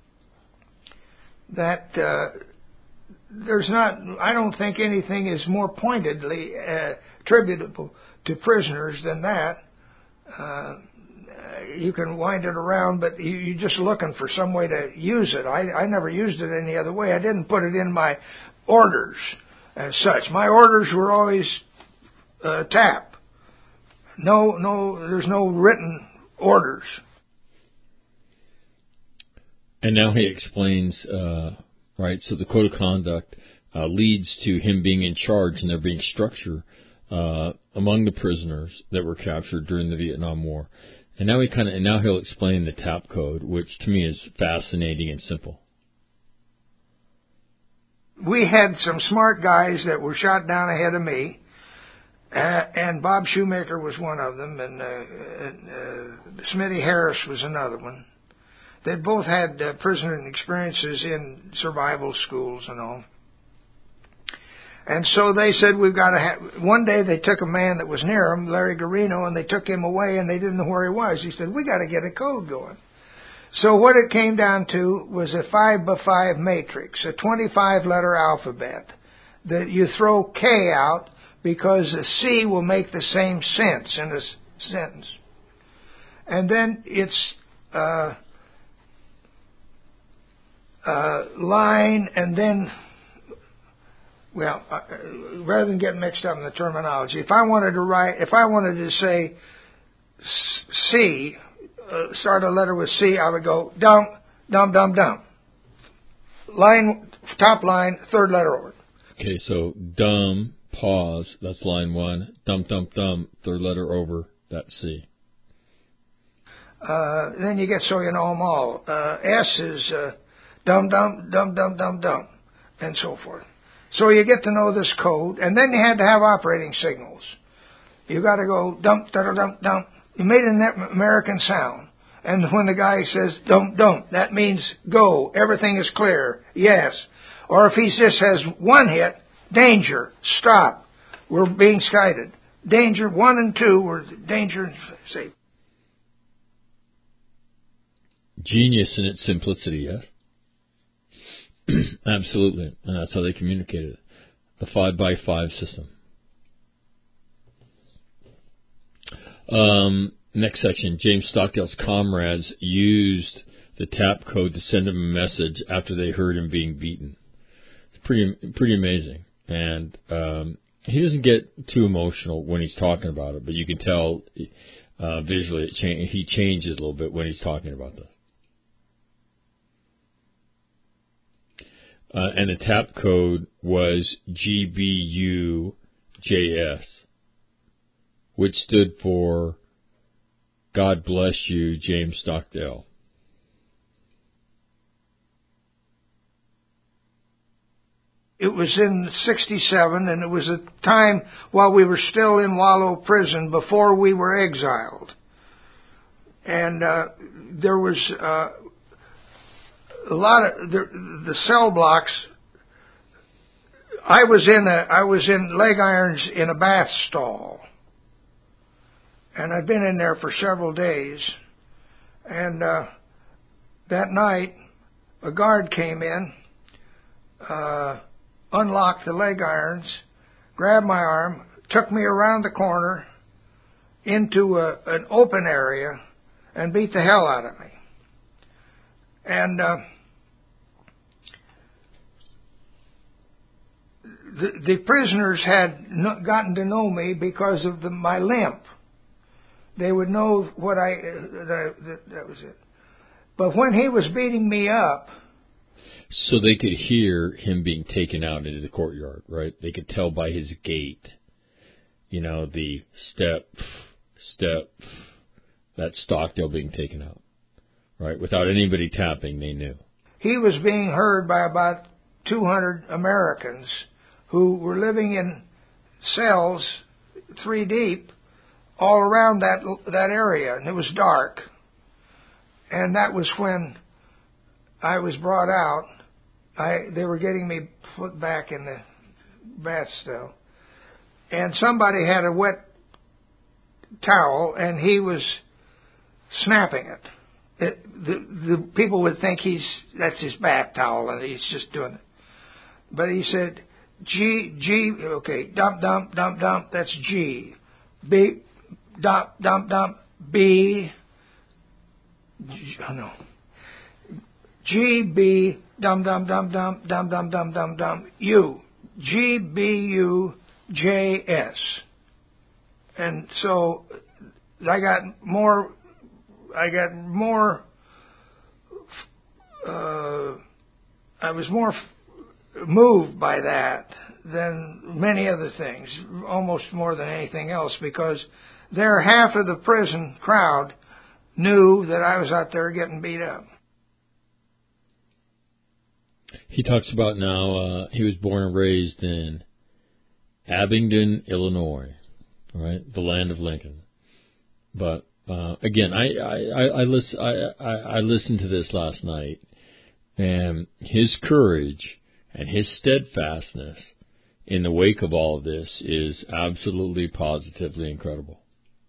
That uh, there's not, I don't think anything is more pointedly uh, attributable to prisoners than that. Uh, you can wind it around, but you, you're just looking for some way to use it. I, I never used it any other way. I didn't put it in my orders as such. My orders were always uh, tap. No, no, there's no written orders. And now he explains, uh, right, so the Code of Conduct uh, leads to him being in charge and there being structure uh, among the prisoners that were captured during the Vietnam War. And now he kind of, and now he'll explain the tap code, which to me is fascinating and simple. We had some smart guys that were shot down ahead of me, uh, and Bob Shoemaker was one of them, and, uh, and uh, Smitty Harris was another one. They both had uh, prisoner experiences in survival schools and all. And so they said, we've got to have... One day they took a man that was near him, Larry Garino, and they took him away, and they didn't know where he was. He said, we got to get a code going. So what it came down to was a five by five matrix, a twenty-five letter alphabet, that you throw K out because a C will make the same sense in a s- sentence. And then it's uh, uh, line and then... Well, uh, rather than get mixed up in the terminology, if I wanted to write, if I wanted to say C, uh, start a letter with C, I would go dum, dum, dum, dum. Line, top line, third letter order. Okay, so dum, pause, that's line one. Dum, dum, dum, third letter over, that's C. Uh, then you get so you know them all. Uh, S is uh, dum, dum, dum, dum, dum, dum, and so forth. So you get to know this code, and then you had to have operating signals. You got to go dump, da, da, dump, dump. You made an American sound, and when the guy says dump, dump, that means go. Everything is clear. Yes. Or if he just has one hit, danger, stop. We're being skited. Danger one and two were danger and safe. Genius in its simplicity, yes. Absolutely, and that's how they communicated. The five by five system. Um, next section, James Stockdale's comrades used the tap code to send him a message after they heard him being beaten. It's pretty pretty amazing, and um, he doesn't get too emotional when he's talking about it, but you can tell uh, visually it cha- he changes a little bit when he's talking about this. Uh, and the tap code was G B U J S, which stood for God Bless You, James Stockdale. It was in sixty-seven, and it was a time while we were still in Wallow Prison before we were exiled. And uh, there was... Uh, A lot of the, the cell blocks. I was in a I was in leg irons in a bath stall, and I'd been in there for several days. And uh, that night, a guard came in, uh, unlocked the leg irons, grabbed my arm, took me around the corner into a, an open area, and beat the hell out of me. And uh, the, the prisoners had no, gotten to know me because of the, my limp. They would know what I, uh, that, that, that was it. But when he was beating me up... So they could hear him being taken out into the courtyard, right? They could tell by his gait, you know, the step, step, that Stockdale being taken out. Right, without anybody tapping, they knew. He was being heard by about two hundred Americans who were living in cells, three deep, all around that that area, and it was dark. And that was when I was brought out. I they were getting me put back in the bath still, and somebody had a wet towel, and he was snapping it. It, the the people would think he's that's his bath towel and he's just doing it, but he said G G okay dump dump dump dump that's G B dump dump dump B G, oh no G B dum dum dum dum dum dum dum dum dum U G B U J S, and so I got more. I got more, uh, I was more f- moved by that than many other things, almost more than anything else, because there half of the prison crowd knew that I was out there getting beat up. He talks about now uh, he was born and raised in Abingdon, Illinois, right, the land of Lincoln. But uh, again, I I I, I, listen, I, I I listened to this last night, and his courage and his steadfastness in the wake of all of this is absolutely, positively incredible.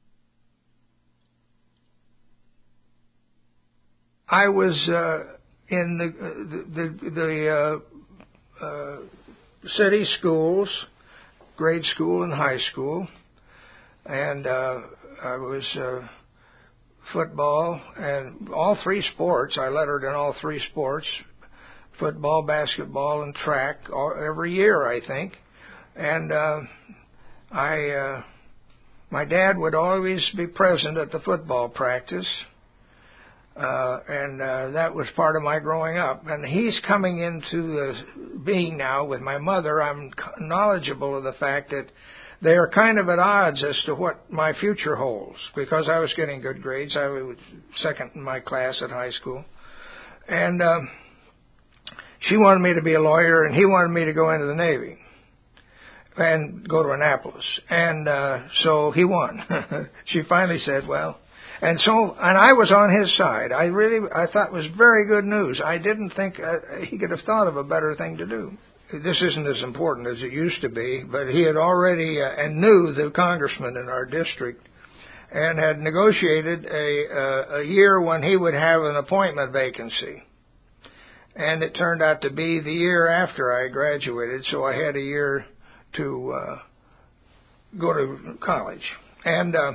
I was uh, in the the, the uh, uh, city schools, grade school and high school, and uh, I was uh, football and all three sports. I lettered in all three sports: football, basketball, and track. All, every year, I think. And uh, I, uh, my dad would always be present at the football practice. Uh, and uh, that was part of my growing up. And he's coming into the being now with my mother. I'm knowledgeable of the fact that they are kind of at odds as to what my future holds, because I was getting good grades. I was second in my class at high school. And uh, she wanted me to be a lawyer, and he wanted me to go into the Navy and go to Annapolis. And uh, so he won. She finally said, well... And so, and I was on his side. I really, I thought it was very good news. I didn't think uh, he could have thought of a better thing to do. This isn't as important as it used to be, but he had already, uh, and knew the congressman in our district, and had negotiated a, uh, a year when he would have an appointment vacancy. And it turned out to be the year after I graduated, so I had a year to uh, go to college. And... Uh,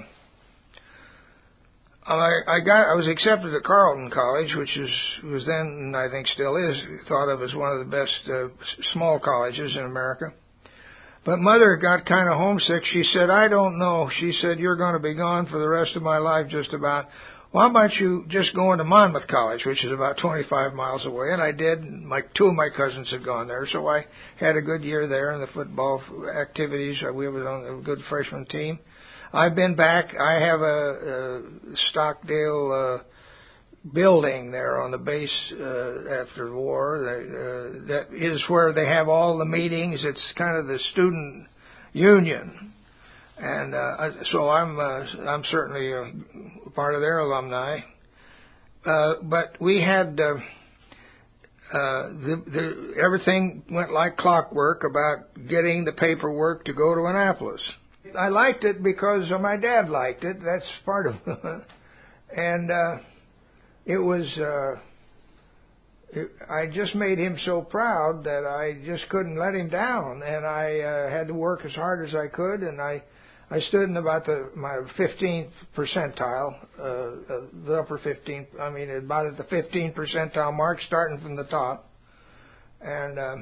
I, I got. I was accepted at Carleton College, which is was then, and I think still is, thought of as one of the best uh, small colleges in America. But Mother got kind of homesick. She said, "I don't know." She said, "You're going to be gone for the rest of my life, just about. Why don't you just go into Monmouth College, which is about twenty-five miles away?" And I did. My two of my cousins had gone there, so I had a good year there in the football activities. We were on a good freshman team. I've been back. I have a, a Stockdale uh, building there on the base uh, after the war. Uh, that is where they have all the meetings. It's kind of the student union, and uh, so I'm uh, I'm certainly a part of their alumni. Uh, but we had uh, uh, the, the everything went like clockwork about getting the paperwork to go to Annapolis. I liked it because my dad liked it. That's part of it. And uh, it was, uh, it, I just made him so proud that I just couldn't let him down. And I uh, had to work as hard as I could. And I, I stood in about the my fifteenth percentile, uh, the upper fifteenth, I mean, about at the fifteenth percentile mark, starting from the top. And... Uh,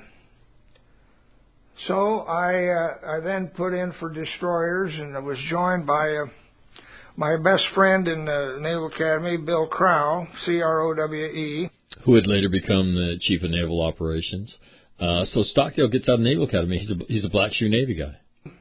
So I uh, I then put in for destroyers, and I was joined by uh, my best friend in the Naval Academy, Bill Crowe, C R O W E. Who would later become the Chief of Naval Operations. Uh, so Stockdale gets out of Naval Academy. He's a, he's a Black Shoe Navy guy.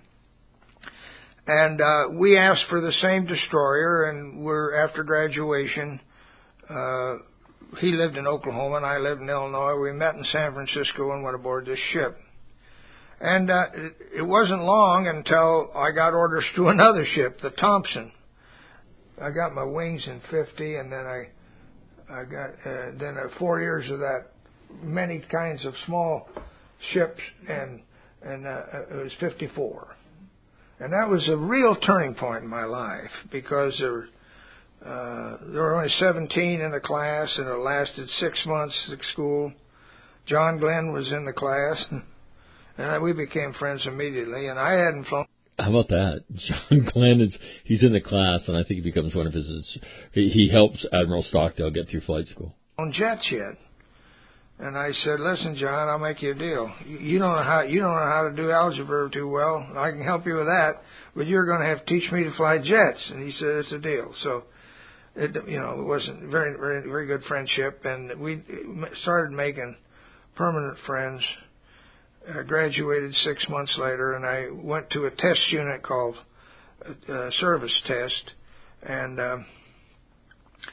And uh, we asked for the same destroyer, and we're after graduation. Uh, he lived in Oklahoma, and I lived in Illinois. We met in San Francisco and went aboard this ship. And uh, it, it wasn't long until I got orders to another ship, the Thompson. I got my wings in fifty, and then I, I got uh, then uh, four years of that, many kinds of small ships, and and uh, it was fifty-four, and that was a real turning point in my life because there, uh, there were only seventeen in the class, and it lasted six months at school. John Glenn was in the class. And we became friends immediately, and I hadn't flown. How about that? John Glenn is, he's in the class, and I think he becomes one of his, he, he helps Admiral Stockdale get through flight school. On jets yet. And I said, listen, John, I'll make you a deal. You don't know how, you don't know how to do algebra too well. I can help you with that, but you're going to have to teach me to fly jets. And he said, it's a deal. So, it, you know, it wasn't very, very, very good friendship, and we started making permanent friends. I graduated six months later, and I went to a test unit called uh, service test, and uh,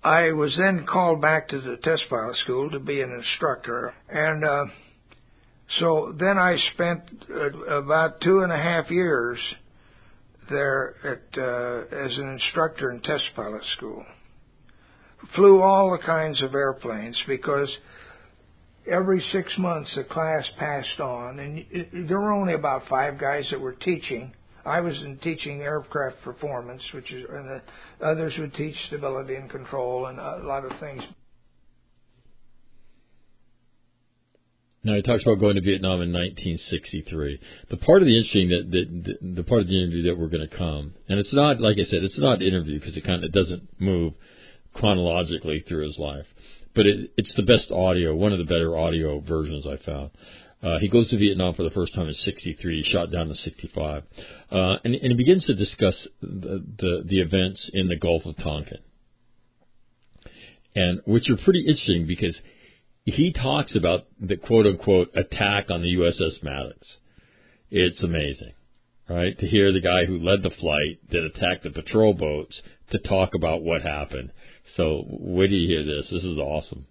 I was then called back to the test pilot school to be an instructor. And uh, so then I spent uh, about two and a half years there at uh, as an instructor in test pilot school. Flew all the kinds of airplanes because every six months a class passed on, and it, there were only about five guys that were teaching. I was in teaching aircraft performance, which is, and the others would teach stability and control and a lot of things. Now he talks about going to Vietnam in nineteen sixty-three. The part of the interesting that, that the, the part of the interview that we're going to come, and it's not, like I said, it's not an interview because it kind of doesn't move chronologically through his life, but it, it's the best audio, one of the better audio versions I found. Uh, he goes to Vietnam for the first time in sixty-three. He shot down in sixty-five. Uh, and, and he begins to discuss the, the, the events in the Gulf of Tonkin, and which are pretty interesting because he talks about the quote-unquote attack on the U S S Maddox. It's amazing, right, to hear the guy who led the flight that attacked the patrol boats to talk about what happened. So wait till you hear this. This is awesome.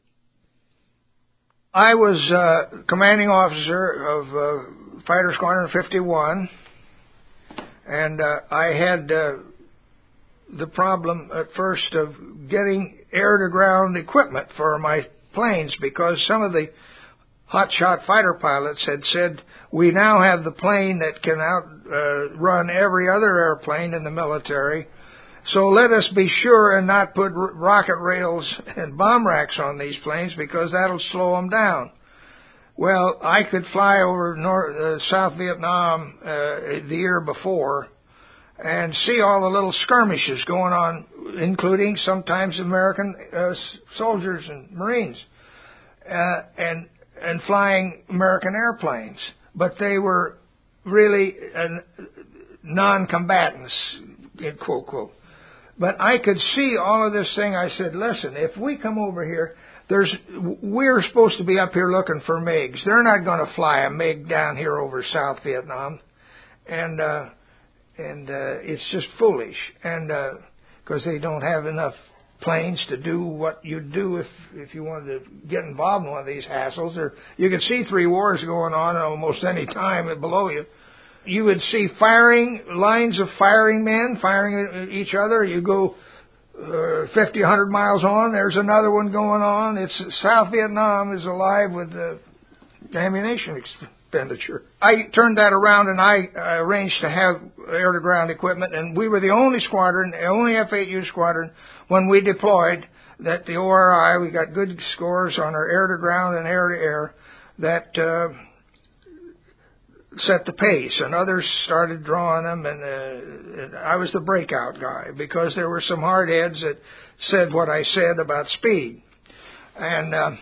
I was uh, commanding officer of uh, Fighter Squadron fifty-one, and uh, I had uh, the problem at first of getting air-to-ground equipment for my planes because some of the hotshot fighter pilots had said, we now have the plane that can outrun uh, every other airplane in the military, so let us be sure and not put r- rocket rails and bomb racks on these planes because that'll slow them down. Well, I could fly over North, uh, South Vietnam uh, the year before and see all the little skirmishes going on, including sometimes American uh, soldiers and Marines, uh, and and flying American airplanes. But they were really uh, non-combatants, in quote, quote. But I could see all of this thing. I said, listen, if we come over here, there's we're supposed to be up here looking for MiGs. They're not going to fly a MiG down here over South Vietnam. And uh, and uh, it's just foolish. And because uh, they don't have enough planes to do what you'd do if, if you wanted to get involved in one of these hassles. Or you could see three wars going on almost any time below you. You would see firing, lines of firing men firing at each other. You go uh, fifty, a hundred miles on, there's another one going on. It's South Vietnam is alive with uh, ammunition expenditure. I turned that around and I uh, arranged to have air-to-ground equipment, and we were the only squadron, the only F eight U squadron, when we deployed, that the O R I, we got good scores on our air-to-ground and air-to-air, that uh, set the pace, and others started drawing them, and, uh, and I was the breakout guy because there were some hard heads that said what I said about speed. And uh,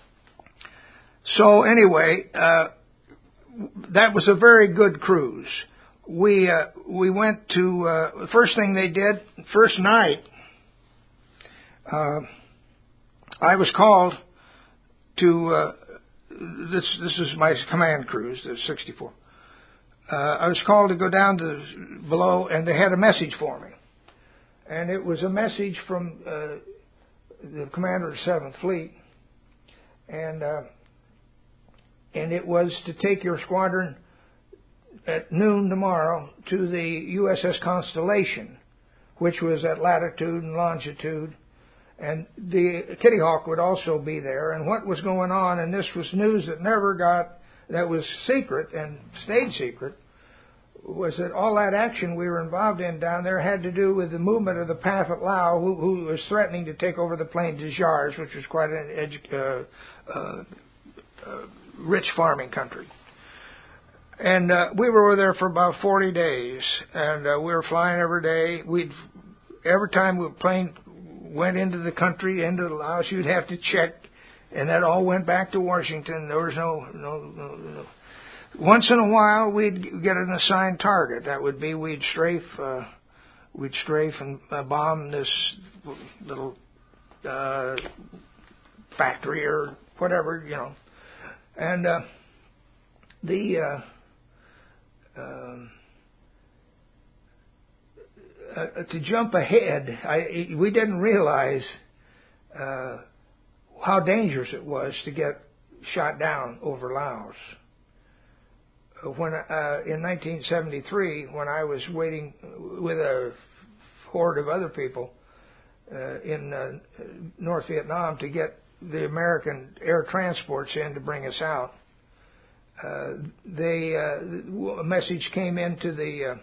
so anyway, uh, that was a very good cruise. We uh, we went to, uh, the first thing they did, first night, uh, I was called to, uh, this this is my command cruise, the sixty-four. Uh, I was called to go down to below, and they had a message for me. And it was a message from uh, the commander of the seventh Fleet. And uh, and it was to take your squadron at noon tomorrow to the U S S Constellation, which was at latitude and longitude. And the Kitty Hawk would also be there. And what was going on, and this was news that never got, that was secret and stayed secret, was that all that action we were involved in down there had to do with the movement of the Pathet Lao, who, who was threatening to take over the plains de Jars, which was quite an edu- uh, uh, uh, rich farming country. And uh, we were over there for about forty days, and uh, we were flying every day. We'd every time the plane went into the country, into the Laos, you'd have to check, and that all went back to Washington. There was no no no. no. Once in a while, we'd get an assigned target. That would be we'd strafe, uh, we'd strafe and uh, bomb this little uh, factory or whatever, you know. And uh, the uh, um, uh, to jump ahead, I, we didn't realize uh, how dangerous it was to get shot down over Laos. When uh, in nineteen seventy-three, when I was waiting with a horde of other people uh, in uh, North Vietnam to get the American air transports in to bring us out, uh, they uh, a message came into the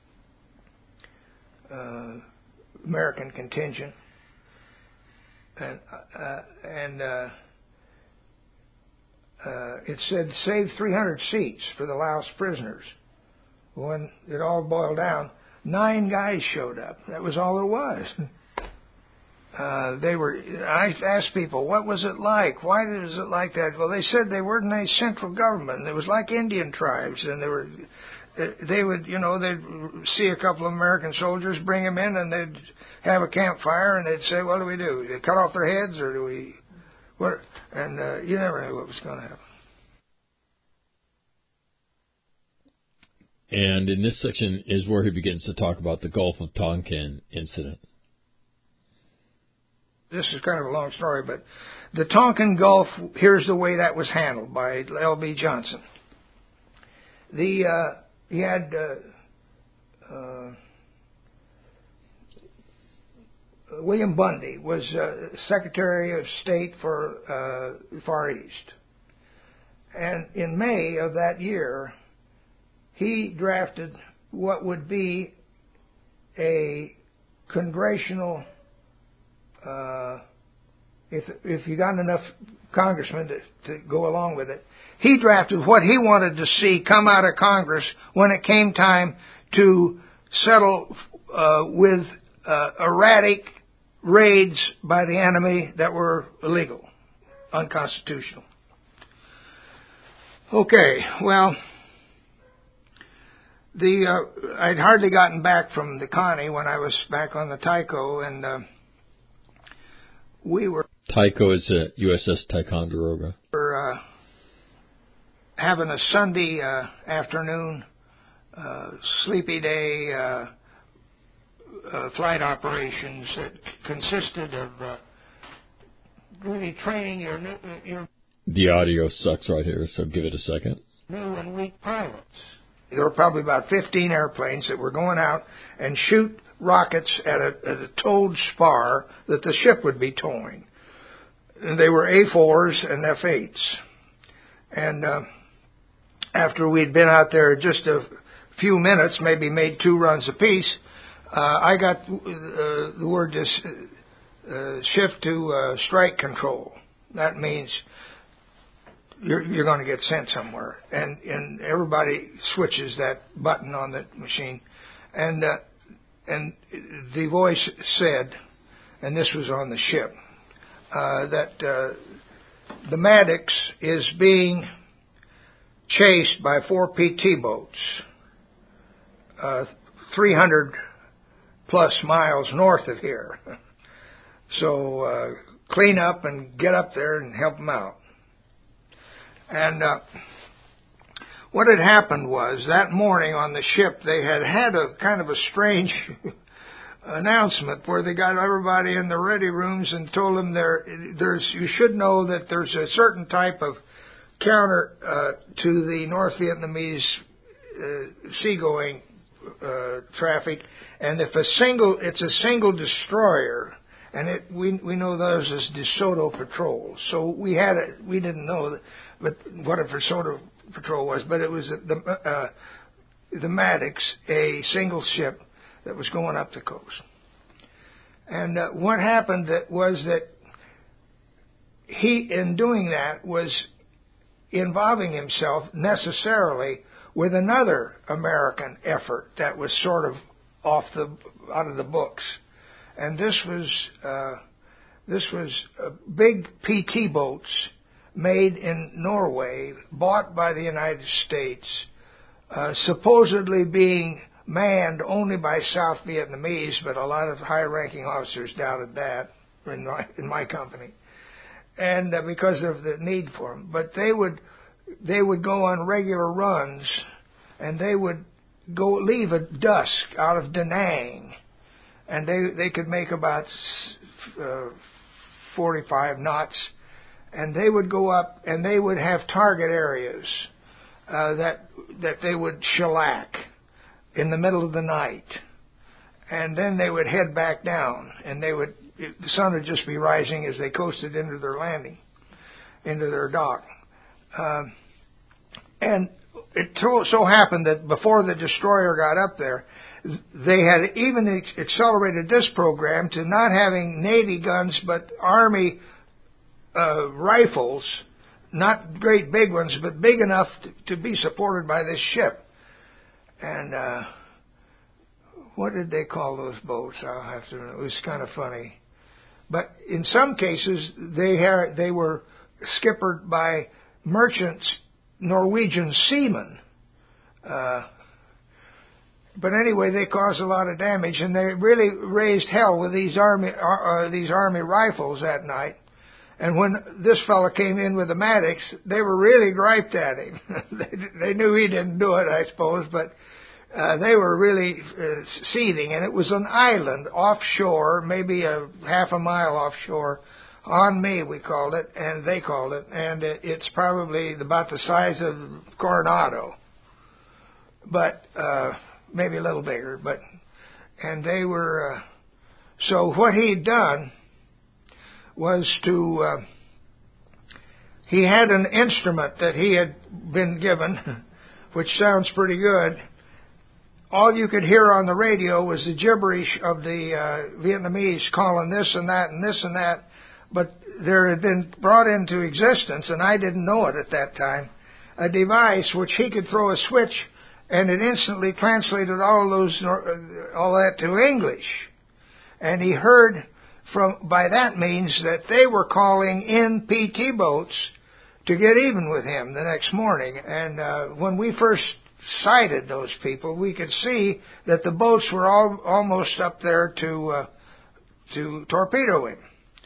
uh, uh, American contingent, and uh, and uh, uh, it said save three hundred seats for the Laos prisoners. When it all boiled down, nine guys showed up. That was all there was. Uh, they were. I asked people, what was it like? Why was it like that? Well, they said they weren't a central government. It was like Indian tribes, and they were. They would, you know, they'd see a couple of American soldiers, bring them in, and they'd have a campfire, and they'd say, "What do we do? Do we cut off their heads, or do we?" What? And uh, you never knew what was going to happen. And in this section is where he begins to talk about the Gulf of Tonkin incident. This is kind of a long story, but the Tonkin Gulf, here's the way that was handled by L B Johnson. The uh, he had uh, uh, William Bundy was uh, Secretary of State for uh, Far East, and in May of that year, he drafted what would be a congressional. Uh, if if you got enough congressmen to, to go along with it, he drafted what he wanted to see come out of Congress when it came time to settle uh, with uh, erratic raids by the enemy that were illegal, unconstitutional. Okay, well, the uh, I'd hardly gotten back from the Connie when I was back on the Tycho, and uh, we were... Tycho is a U S S Ticonderoga. We were uh, having a Sunday uh, afternoon, uh, sleepy day, uh, uh, flight operations that consisted of uh, really training your, new, your... The audio sucks right here, so give it a second. New and weak pilots. There were probably about fifteen airplanes that were going out and shoot rockets at a, at a towed spar that the ship would be towing. And they were A fours and F eights. And uh, after we'd been out there just a few minutes, maybe made two runs apiece, uh, I got uh, the word to uh, shift to uh, strike control. That means you're, you're going to get sent somewhere. And, and everybody switches that button on the machine. And uh, And the voice said, and this was on the ship, uh, that uh, the Maddox is being chased by four P T boats, uh, three hundred plus miles north of here. So uh, clean up and get up there and help them out. And uh, what had happened was, that morning on the ship, they had had a kind of a strange announcement where they got everybody in the ready rooms and told them there, there's, you should know that there's a certain type of counter uh, to the North Vietnamese uh, seagoing uh, traffic, and if a single, it's a single destroyer, and it, we we know those as DeSoto patrols. So we had it, we didn't know that, but what a DeSoto patrol was, but it was the uh, the Maddox, a single ship that was going up the coast. And uh, what happened that was that he, in doing that, was involving himself necessarily with another American effort that was sort of off the out of the books, and this was uh, this was uh, big P T boats made in Norway, bought by the United States, uh, supposedly being manned only by South Vietnamese, but a lot of high-ranking officers doubted that in my, in my company, and uh, because of the need for them. But they would they would go on regular runs, and they would go leave at dusk out of Da Nang, and they they could make about uh, forty-five knots, and they would go up and they would have target areas uh, that that they would shellac in the middle of the night, and then they would head back down, and they would the sun would just be rising as they coasted into their landing, into their dock, um, and it so happened that before the destroyer got up there, they had even accelerated this program to not having Navy guns, but Army uh, rifles, not great big ones, but big enough to, to be supported by this ship. And uh, what did they call those boats? I'll have to. It was kind of funny. But in some cases, they had, they were skippered by merchants, Norwegian seamen. Uh, but anyway, they caused a lot of damage, and they really raised hell with these army uh, these army rifles that night. And when this fellow came in with the Maddox, they were really griped at him. they, they knew he didn't do it, I suppose, but uh, they were really uh, seething. And it was an island offshore, maybe a half a mile offshore. On me, we called it, and they called it, and it, it's probably about the size of Coronado, but uh, maybe a little bigger. But and they were. Uh, so what he'd done was to. Uh, he had an instrument that he had been given, which sounds pretty good. All you could hear on the radio was the gibberish of the uh, Vietnamese calling this and that and this and that. But there had been brought into existence, and I didn't know it at that time, a device which he could throw a switch, and it instantly translated all those, all that to English. And he heard from by that means that they were calling in P T boats to get even with him the next morning. And uh, when we first sighted those people, we could see that the boats were all almost up there to uh, to torpedo him.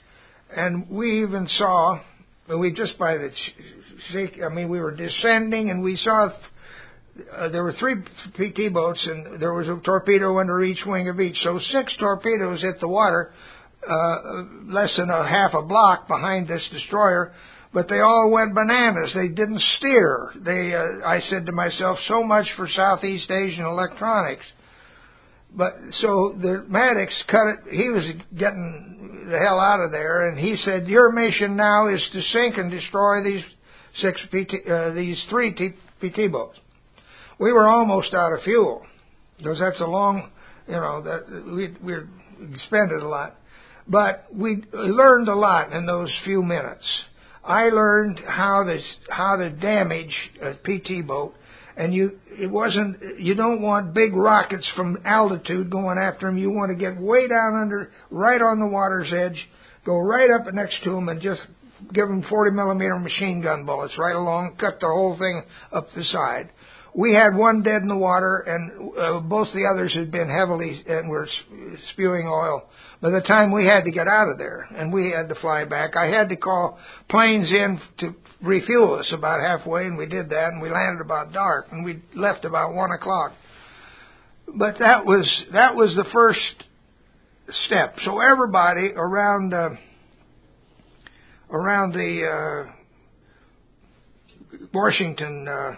And we even saw, we just by the shake, I mean, we were descending, and we saw uh, there were three P T boats, and there was a torpedo under each wing of each. So six torpedoes hit the water, uh, less than a half a block behind this destroyer, but they all went bananas. They didn't steer. They, uh, I said to myself, so much for Southeast Asian electronics. But so the Maddox cut it. He was getting the hell out of there, and he said, "Your mission now is to sink and destroy these six P T, uh, these three P T boats." We were almost out of fuel because that's a long, you know, that we we expended a lot, but we learned a lot in those few minutes. I learned how to how to damage a P T boat. And you, it wasn't, you don't want big rockets from altitude going after them. You want to get way down under, right on the water's edge, go right up next to them and just give them forty millimeter machine gun bullets right along, cut the whole thing up the side. We had one dead in the water, and uh, both the others had been heavily and were spewing oil. By the time we had to get out of there, and we had to fly back, I had to call planes in to refuel us about halfway, and we did that, and we landed about dark, and we left about one o'clock. But that was that was the first step. So everybody around uh, around the uh, Washington uh,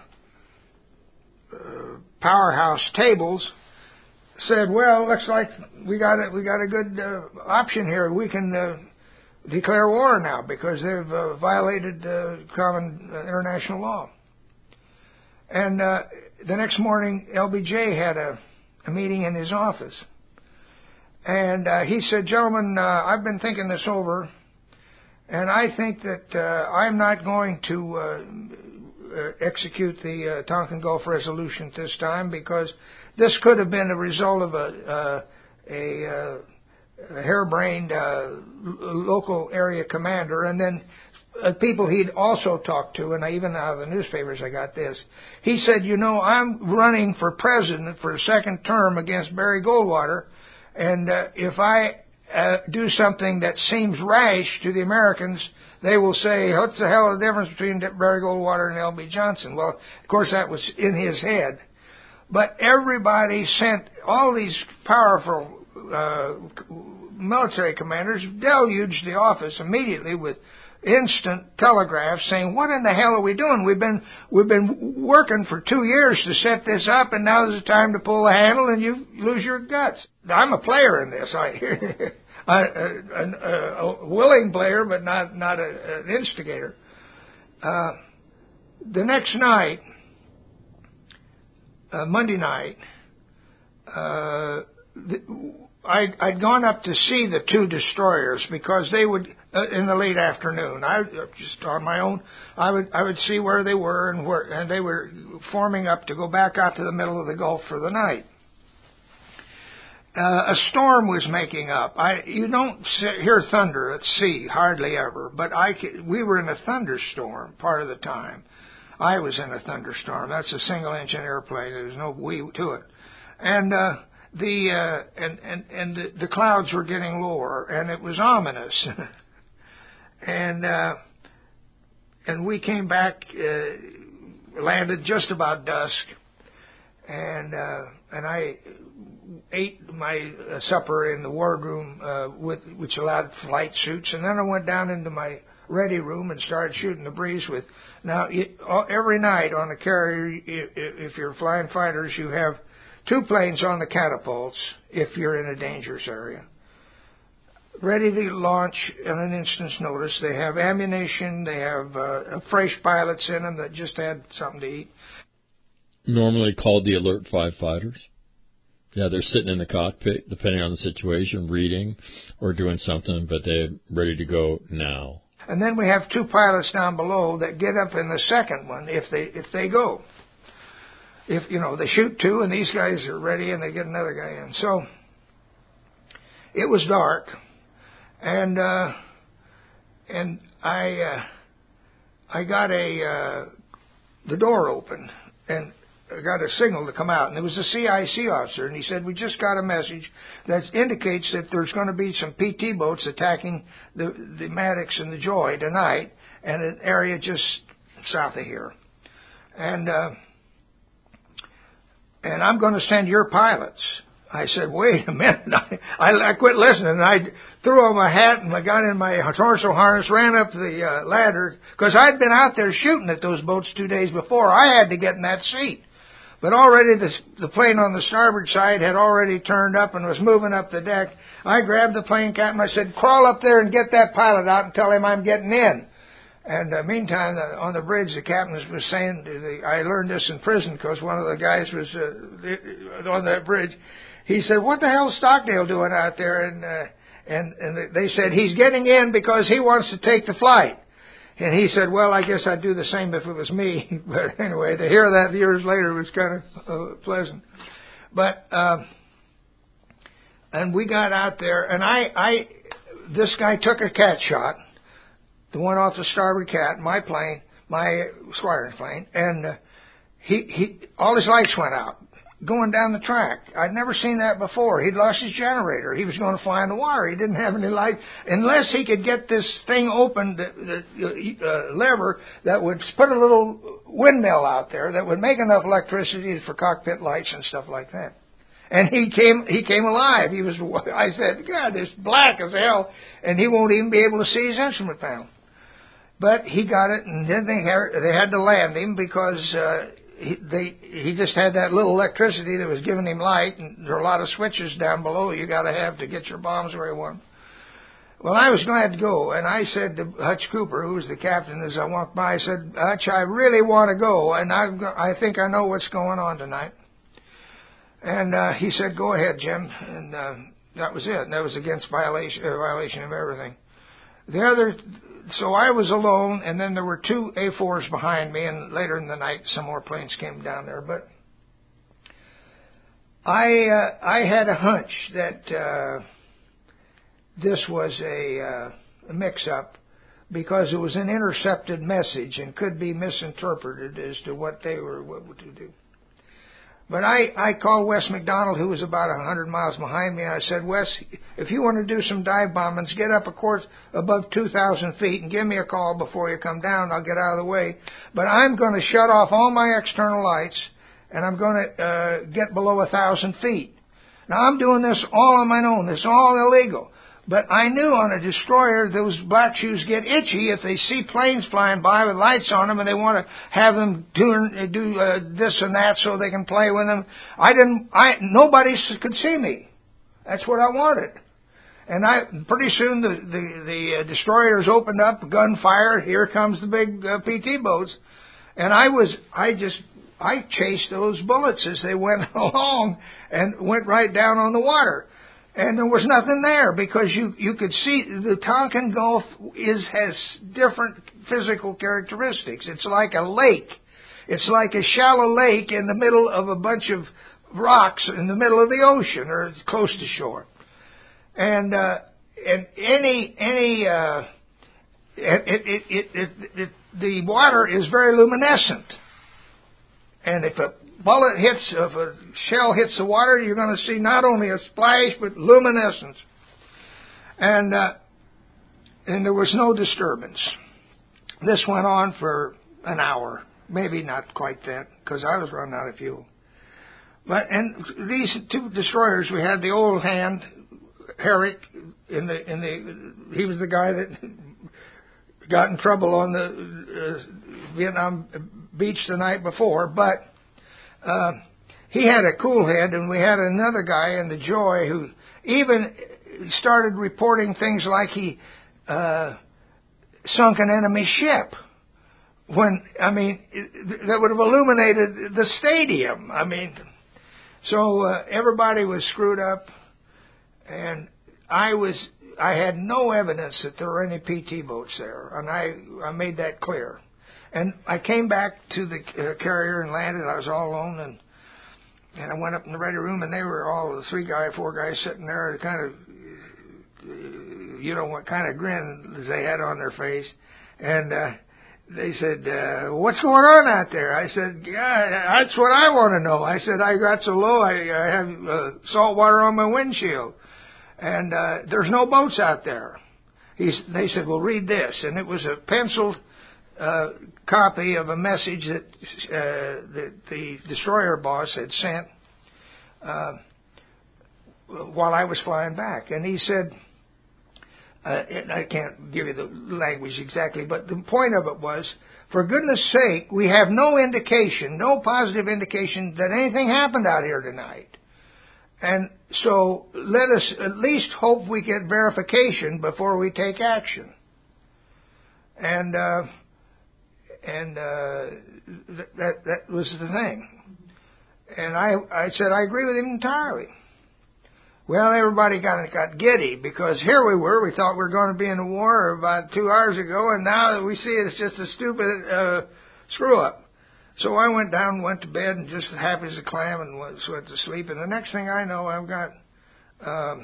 uh, powerhouse tables said, "Well, looks like we got a, we got a good uh, option here. We can uh, declare war now because they've uh, violated uh, common uh, international law." And uh, the next morning, L B J had a, a meeting in his office, and uh, he said, "Gentlemen, uh, I've been thinking this over, and I think that uh, I'm not going to uh, uh, execute the uh, Tonkin Gulf Resolution this time because this could have been a result of a uh, a, uh, a harebrained uh, local area commander, and then uh, people he'd also talked to, and I, even out of the newspapers I got this. He said, you know, I'm running for president for a second term against Barry Goldwater, and uh, if I uh, do something that seems rash to the Americans, they will say, what's the hell the difference between Barry Goldwater and L B Johnson? Well, of course, that was in his head. But everybody sent all these powerful uh, military commanders deluged the office immediately with instant telegraphs saying, "What in the hell are we doing? We've been we've been working for two years to set this up, and now there's time to pull the handle, and you lose your guts." I'm a player in this. I, I a, a, a willing player, but not not a, an instigator. Uh, the next night, uh, Monday night, uh, the, I'd, I'd gone up to see the two destroyers because they would uh, in the late afternoon. I just on my own. I would I would see where they were and where and they were forming up to go back out to the middle of the Gulf for the night. Uh, a storm was making up. I you don't hear thunder at sea hardly ever, but I we were in a thunderstorm part of the time. I was in a thunderstorm. That's a single engine airplane. There's no we to it, and. Uh, The uh, and and and the, the clouds were getting lower, and it was ominous. and uh, and we came back, uh, landed just about dusk, and uh, and I ate my uh, supper in the wardroom, uh, with which allowed flight suits, and then I went down into my ready room and started shooting the breeze with. Now it, every night on the carrier, if you're flying fighters, you have two planes on the catapults if you're in a dangerous area, ready to launch at an instant's notice. They have ammunition. They have uh, fresh pilots in them that just had something to eat. Normally called the Alert Five Fighters. Yeah, they're sitting in the cockpit, depending on the situation, reading or doing something, but they're ready to go now. And then we have two pilots down below that get up in the second one if they if they go. If, you know, they shoot two and these guys are ready and they get another guy in. So it was dark, and uh, and I uh, I got a uh, the door open and I got a signal to come out, and there was a C I C officer, and he said, "We just got a message that indicates that there's going to be some P T boats attacking the the Maddox and the Joy tonight, and an area just south of here, and." Uh, And I'm going to send your pilots. I said, wait a minute. I, I, I quit listening. And I threw on my hat and I got in my torso harness, ran up the uh, ladder, because I'd been out there shooting at those boats two days before. I had to get in that seat. But already the, the plane on the starboard side had already turned up and was moving up the deck. I grabbed the plane captain. I said, crawl up there and get that pilot out and tell him I'm getting in. And uh, meantime, uh, on the bridge, the captain was saying, to the, I learned this in prison because one of the guys was uh, on that bridge. He said, what the hell is Stockdale doing out there? And, uh, and, and they said, he's getting in because he wants to take the flight. And he said, well, I guess I'd do the same if it was me. But anyway, to hear that years later was kind of uh, pleasant. But, uh, and we got out there, and I, I, this guy took a cat shot. The one off the starboard cat, my plane, my squire's plane, and uh, he he all his lights went out going down the track. I'd never seen that before. He'd lost his generator. He was going to fly in the water. He didn't have any light unless he could get this thing open, the, the uh, lever that would put a little windmill out there that would make enough electricity for cockpit lights and stuff like that. And he came, he came alive. He was, I said, God, this black as hell, and he won't even be able to see his instrument panel. But he got it, and then they had, they had to land him because uh, he, they, he just had that little electricity that was giving him light, and there are a lot of switches down below you got to have to get your bombs where you want them. Well, I was glad to go, and I said to Hutch Cooper, who was the captain, as I walked by, I said, Hutch, I really want to go, and I, I think I know what's going on tonight. And uh, he said, go ahead, Jim, and uh, that was it. And that was against violation, uh, violation of everything. The other... So I was alone, and then there were two A fours behind me, and later in the night some more planes came down there. But I uh, I had a hunch that uh, this was a, uh, a mix-up because it was an intercepted message and could be misinterpreted as to what they were what to do. But I, I called Wes McDonald, who was about a hundred miles behind me, and I said, Wes, if you want to do some dive bombings, get up, of course, above two thousand feet and give me a call before you come down. I'll get out of the way. But I'm going to shut off all my external lights, and I'm going to uh, get below a thousand feet. Now, I'm doing this all on my own. It's all illegal. But I knew on a destroyer those black shoes get itchy if they see planes flying by with lights on them and they want to have them do, do uh, this and that so they can play with them. I didn't. I nobody could see me. That's what I wanted. And I pretty soon the the, the uh, destroyers opened up, gunfire. Here comes the big uh, P T boats, and I was I just I chased those bullets as they went along and went right down on the water. And there was nothing there because you, you could see the Tonkin Gulf is has different physical characteristics. It's like a lake. It's like a shallow lake in the middle of a bunch of rocks in the middle of the ocean or close to shore. And uh, and any any uh, it, it, it, it, it, the water is very luminescent. And if a bullet hits, if a shell hits the water, you're going to see not only a splash, but luminescence. And, uh, and there was no disturbance. This went on for an hour. Maybe not quite that, because I was running out of fuel. But, and these two destroyers, we had the old hand, Herrick, in the, in the, he was the guy that got in trouble on the uh, Vietnam beach the night before, but uh, he had a cool head, and we had another guy in the Joy who even started reporting things like he uh, sunk an enemy ship. When, I mean, that would have illuminated the stadium. I mean, so uh, everybody was screwed up, and I was, I had no evidence that there were any P T boats there, and I, I made that clear. And I came back to the uh, carrier and landed. I was all alone, and and I went up in the ready room, and they were all the three guy, four guys sitting there, kind of, you know, what kind of grin they had on their face, and uh, they said, uh, "What's going on out there?" I said, "Yeah, that's what I want to know." I said, "I got so low, I, I have uh, salt water on my windshield, and uh, there's no boats out there." He's, they said, "Well, read this," and it was a penciled Uh, copy of a message that, uh, that the destroyer boss had sent uh, while I was flying back. And he said, uh, and I can't give you the language exactly, but the point of it was, for goodness sake, we have no indication, no positive indication that anything happened out here tonight. And so let us at least hope we get verification before we take action. And uh, And uh, th- that that was the thing. And I I said, I agree with him entirely. Well, everybody got got giddy because here we were. We thought we were going to be in a war about two hours ago, and now we see it's just a stupid uh, screw-up. So I went down and went to bed and just as happy as a clam and went, went to sleep. And the next thing I know, I've got um,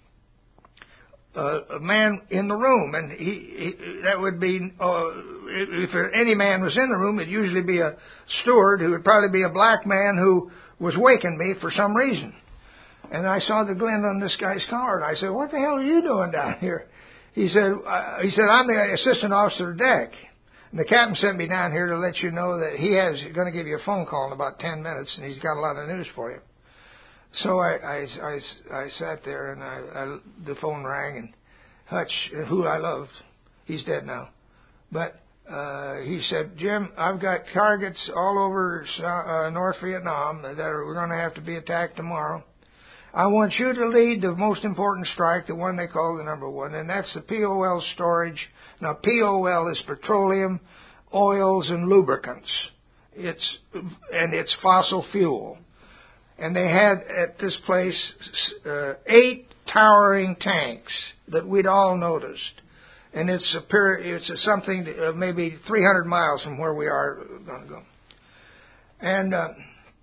uh, a man in the room, and he, he that would be... Uh, if any man was in the room, it'd usually be a steward who would probably be a black man who was waking me for some reason. And I saw the glint on this guy's collar, and I said, "What the hell are you doing down here?" He said, uh, "He said I'm the assistant officer of deck, and the captain sent me down here to let you know that he has going to give you a phone call in about ten minutes, and he's got a lot of news for you." So I I, I, I sat there, and I, I the phone rang, and Hutch, who I loved, he's dead now, but. Uh, he said, "Jim, I've got targets all over uh, North Vietnam that are going to have to be attacked tomorrow. I want you to lead the most important strike, the one they call the number one, and that's the P O L storage." Now, P O L is petroleum, oils, and lubricants. It's and it's fossil fuel. And they had at this place uh, eight towering tanks that we'd all noticed. And it's a period, it's a something uh, maybe three hundred miles from where we are going to go. And uh,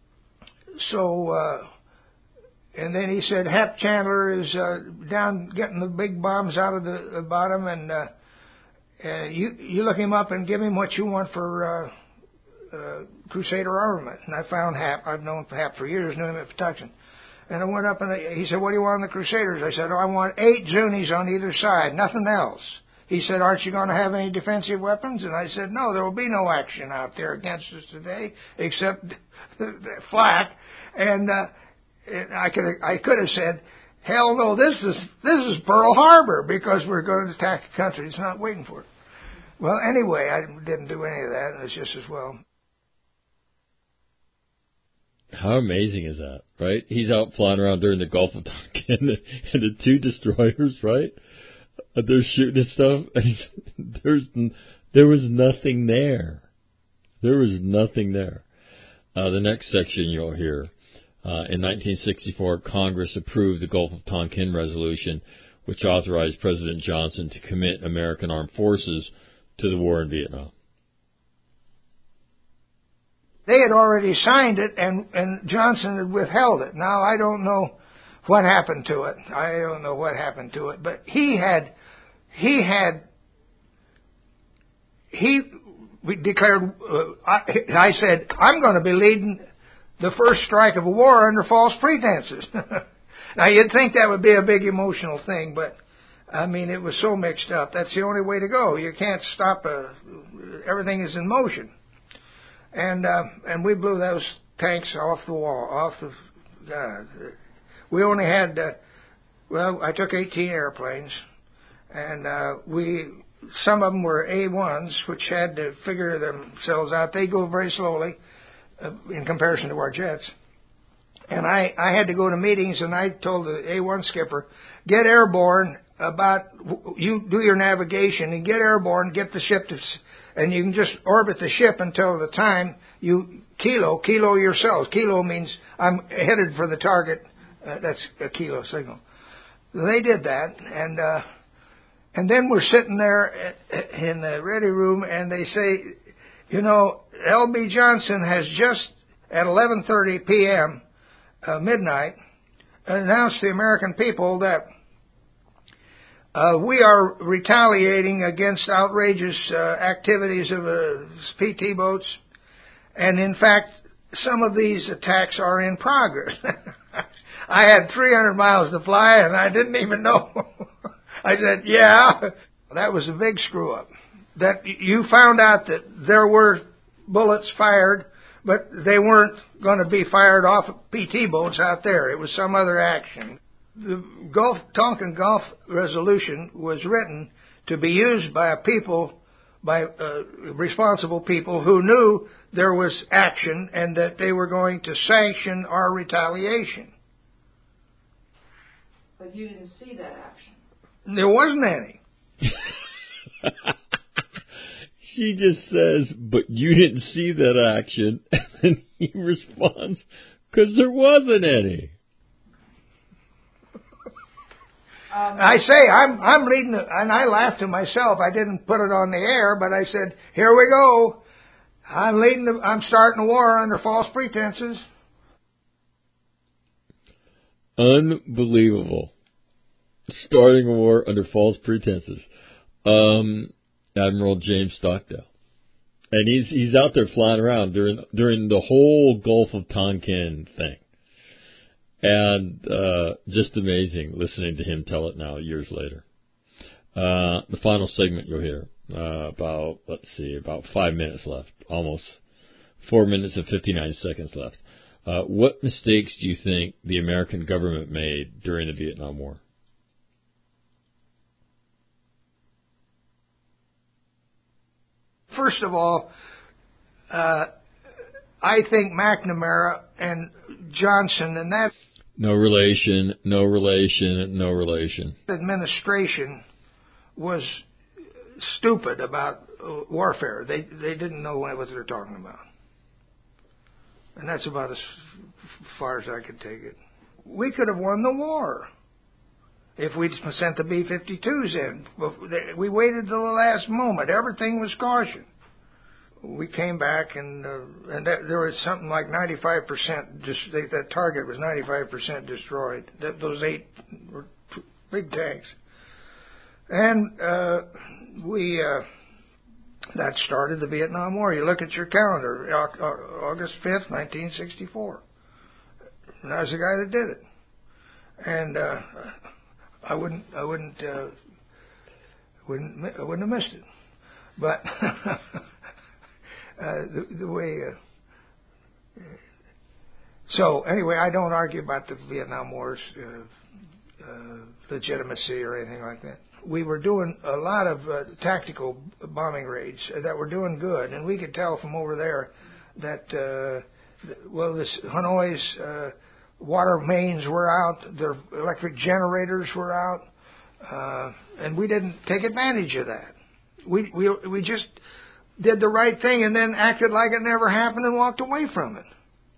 so, uh, and then he said, "Hap Chandler is uh, down getting the big bombs out of the, the bottom, and uh, uh, you you look him up and give him what you want for uh, uh, Crusader armament." And I found Hap. I've known Hap for years, knew him at Patuxent. And I went up and I, he said, "What do you want on the Crusaders?" I said, "Oh, I want eight Zunis on either side, nothing else." He said, "Aren't you going to have any defensive weapons?" And I said, "No, there will be no action out there against us today except flak." And uh, I could I could have said, hell no, this is this is Pearl Harbor because we're going to attack a country that's not waiting for it. Well, anyway, I didn't do any of that, and it's just as well. How amazing is that, right? He's out flying around during the Gulf of Tonkin, and the, and the two destroyers, right? They're shooting at stuff, and he's, there's there was nothing there. There was nothing there. Uh, the next section you'll hear. Uh, in nineteen sixty-four, Congress approved the Gulf of Tonkin Resolution, which authorized President Johnson to commit American armed forces to the war in Vietnam. They had already signed it, and, and Johnson had withheld it. Now, I don't know what happened to it. I don't know what happened to it. But he had, he had, he declared, uh, I, I said, I'm going to be leading the first strike of a war under false pretenses. Now, you'd think that would be a big emotional thing, but, I mean, it was so mixed up. That's the only way to go. You can't stop. A, everything is in motion. And uh, and we blew those tanks off the wall, off the. Uh, we only had, uh, well, I took eighteen airplanes, and uh, we some of them were A ones, which had to figure themselves out. They go very slowly uh, in comparison to our jets. And I, I had to go to meetings, and I told the A one skipper, get airborne about, you do your navigation and get airborne, get the ship to, and you can just orbit the ship until the time you kilo, kilo yourselves. Kilo means I'm headed for the target. Uh, that's a kilo signal. They did that, and uh, and then we're sitting there in the ready room, and they say, you know, L B Johnson has just at eleven thirty p.m. Uh, midnight announced to the American people that uh, we are retaliating against outrageous uh, activities of uh, P T boats, and in fact, some of these attacks are in progress. I had three hundred miles to fly, and I didn't even know. I said, yeah, that was a big screw-up. That you found out that there were bullets fired, but they weren't going to be fired off of P T boats out there. It was some other action. The Gulf, Tonkin Gulf Resolution was written to be used by a people, by uh, responsible people who knew there was action and that they were going to sanction our retaliation. But you didn't see that action. There wasn't any. She just says, but you didn't see that action. And then he responds, because there wasn't any. Um, I say, I'm I'm leading, the, and I laughed to myself. I didn't put it on the air, but I said, here we go. I'm leading, the, I'm starting a war under false pretenses. Unbelievable. Starting a war under false pretenses. Um, Admiral James Stockdale. And he's he's out there flying around during during the whole Gulf of Tonkin thing. And uh, just amazing listening to him tell it now years later. Uh, the final segment you'll hear, uh, about, let's see, about five minutes left, almost four minutes and fifty-nine seconds left. Uh, what mistakes do you think the American government made during the Vietnam War? First of all, uh, I think McNamara and Johnson and that No relation, no relation, no relation. administration was stupid about uh, warfare. They they didn't know what they were talking about. And that's about as far as I could take it. We could have won the war if we'd sent the B fifty-twos in. We waited till the last moment. Everything was caution. We came back, and uh, and that, there was something like ninety-five percent. Just they, that target was ninety-five percent destroyed. That, those eight were t- big tanks, and uh, we uh, that started the Vietnam War. You look at your calendar, August fifth, nineteen sixty-four. And I was the guy that did it, and uh, I wouldn't, I wouldn't, uh, wouldn't, I wouldn't have missed it, but. Uh, the, the way, uh, so anyway, I don't argue about the Vietnam Wars. Uh, uh, uh, legitimacy or anything like that. We were doing a lot of uh, tactical bombing raids that were doing good, and we could tell from over there that, uh, well, this Hanoi's uh, water mains were out, their electric generators were out, uh, and we didn't take advantage of that. We we we just did the right thing and then acted like it never happened and walked away from it.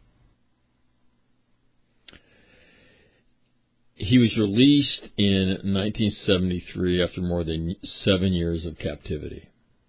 He was released in nineteen seventy-three after more than seven years of captivity.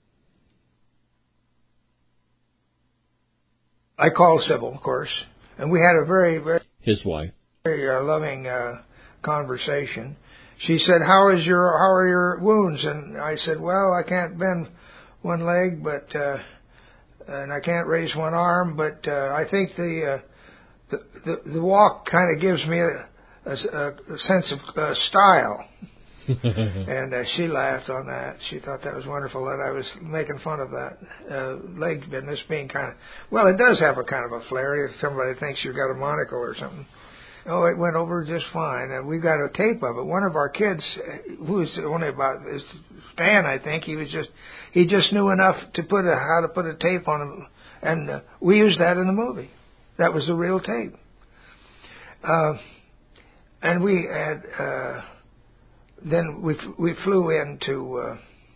I called Sybil, of course, and we had a very, very, his wife, very uh, loving uh, conversation. She said, "How is your, how are your wounds?" And I said, "Well, I can't bend one leg, but uh, and I can't raise one arm, but uh, I think the, uh, the the the walk kind of gives me a." A, a sense of uh, style." And uh, she laughed on that. She thought that was wonderful that I was making fun of that uh, leg business being kind of, well, it does have a kind of a flair if somebody thinks you've got a monocle or something. Oh, it went over just fine. And we got a tape of it. One of our kids, who was only about, Stan, I think, he was just, he just knew enough to put a, how to put a tape on him. And uh, we used that in the movie. That was the real tape. Uh, And we had, uh, then we we flew into uh,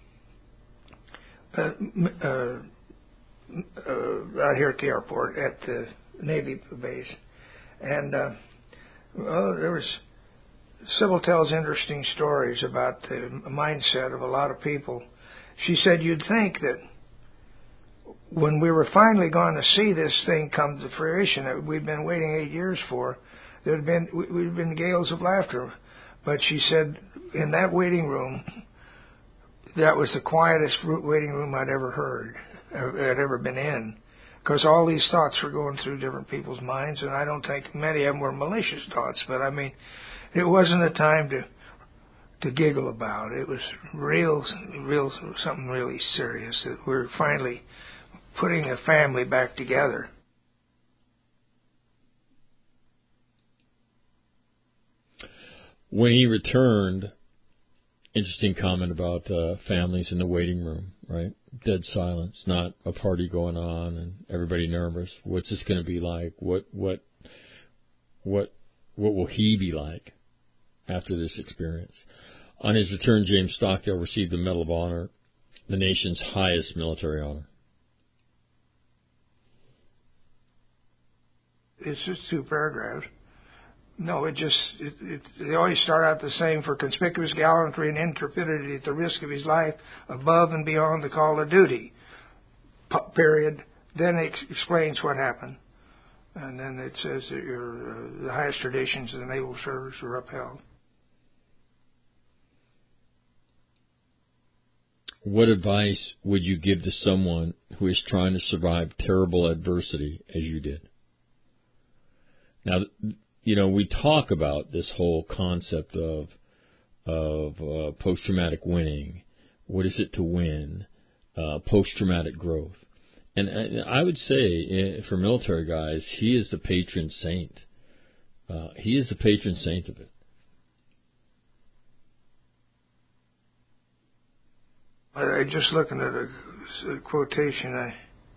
uh, uh, uh, out here at the airport at the Navy base, and uh, well, there was Sybil tells interesting stories about the mindset of a lot of people. She said you'd think that when we were finally going to see this thing come to fruition that we'd been waiting eight years for, there had been, we'd been gales of laughter. But she said, in that waiting room, that was the quietest waiting room I'd ever heard, I'd ever been in. Because all these thoughts were going through different people's minds, and I don't think many of them were malicious thoughts. But, I mean, it wasn't a time to to giggle about. It was real, real something really serious, that we're finally putting a family back together. When he returned, interesting comment about uh, families in the waiting room, right? Dead silence, not a party going on and everybody nervous. What's this going to be like? What what what what will he be like after this experience? On his return, James Stockdale received the Medal of Honor, the nation's highest military honor. It's just two paragraphs. No, it just, it, it, they always start out the same: for conspicuous gallantry and intrepidity at the risk of his life, above and beyond the call of duty, P- period. Then it ex- explains what happened. And then it says that your, uh, the highest traditions of the naval service were upheld. What advice would you give to someone who is trying to survive terrible adversity as you did? Now, you know, we talk about this whole concept of of uh, post-traumatic winning. What is it to win? Uh, post-traumatic growth. And, and I would say, for military guys, he is the patron saint. Uh, he is the patron saint of it. I just looking at a, a quotation.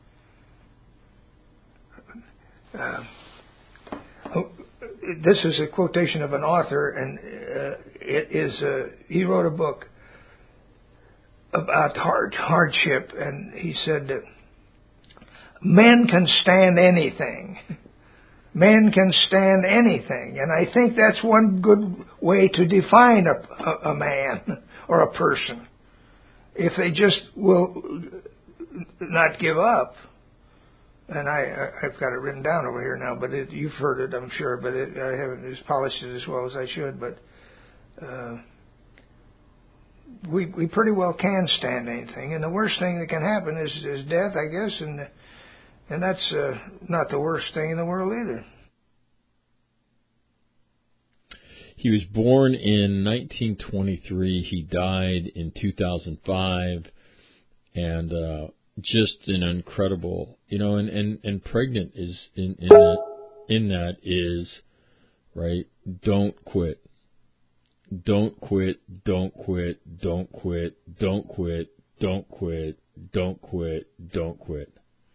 I. Uh, oh, This is a quotation of an author, and uh, it is. Uh, he wrote a book about hard hardship, and he said that men can stand anything. Men can stand anything, and I think that's one good way to define a, a, a man or a person. If they just will not give up. And I, I, I've got it written down over here now, but it, you've heard it, I'm sure, but it, I haven't as polished it as well as I should. But uh, we we pretty well can stand anything, and the worst thing that can happen is, is death, I guess, and and that's uh, not the worst thing in the world either. He was born in nineteen twenty-three. He died in two thousand five, and uh, just an incredible, you know, and, and, and pregnant is in in that, in that is, right, don't quit. don't quit, don't quit, don't quit, don't quit, don't quit, don't quit, don't quit.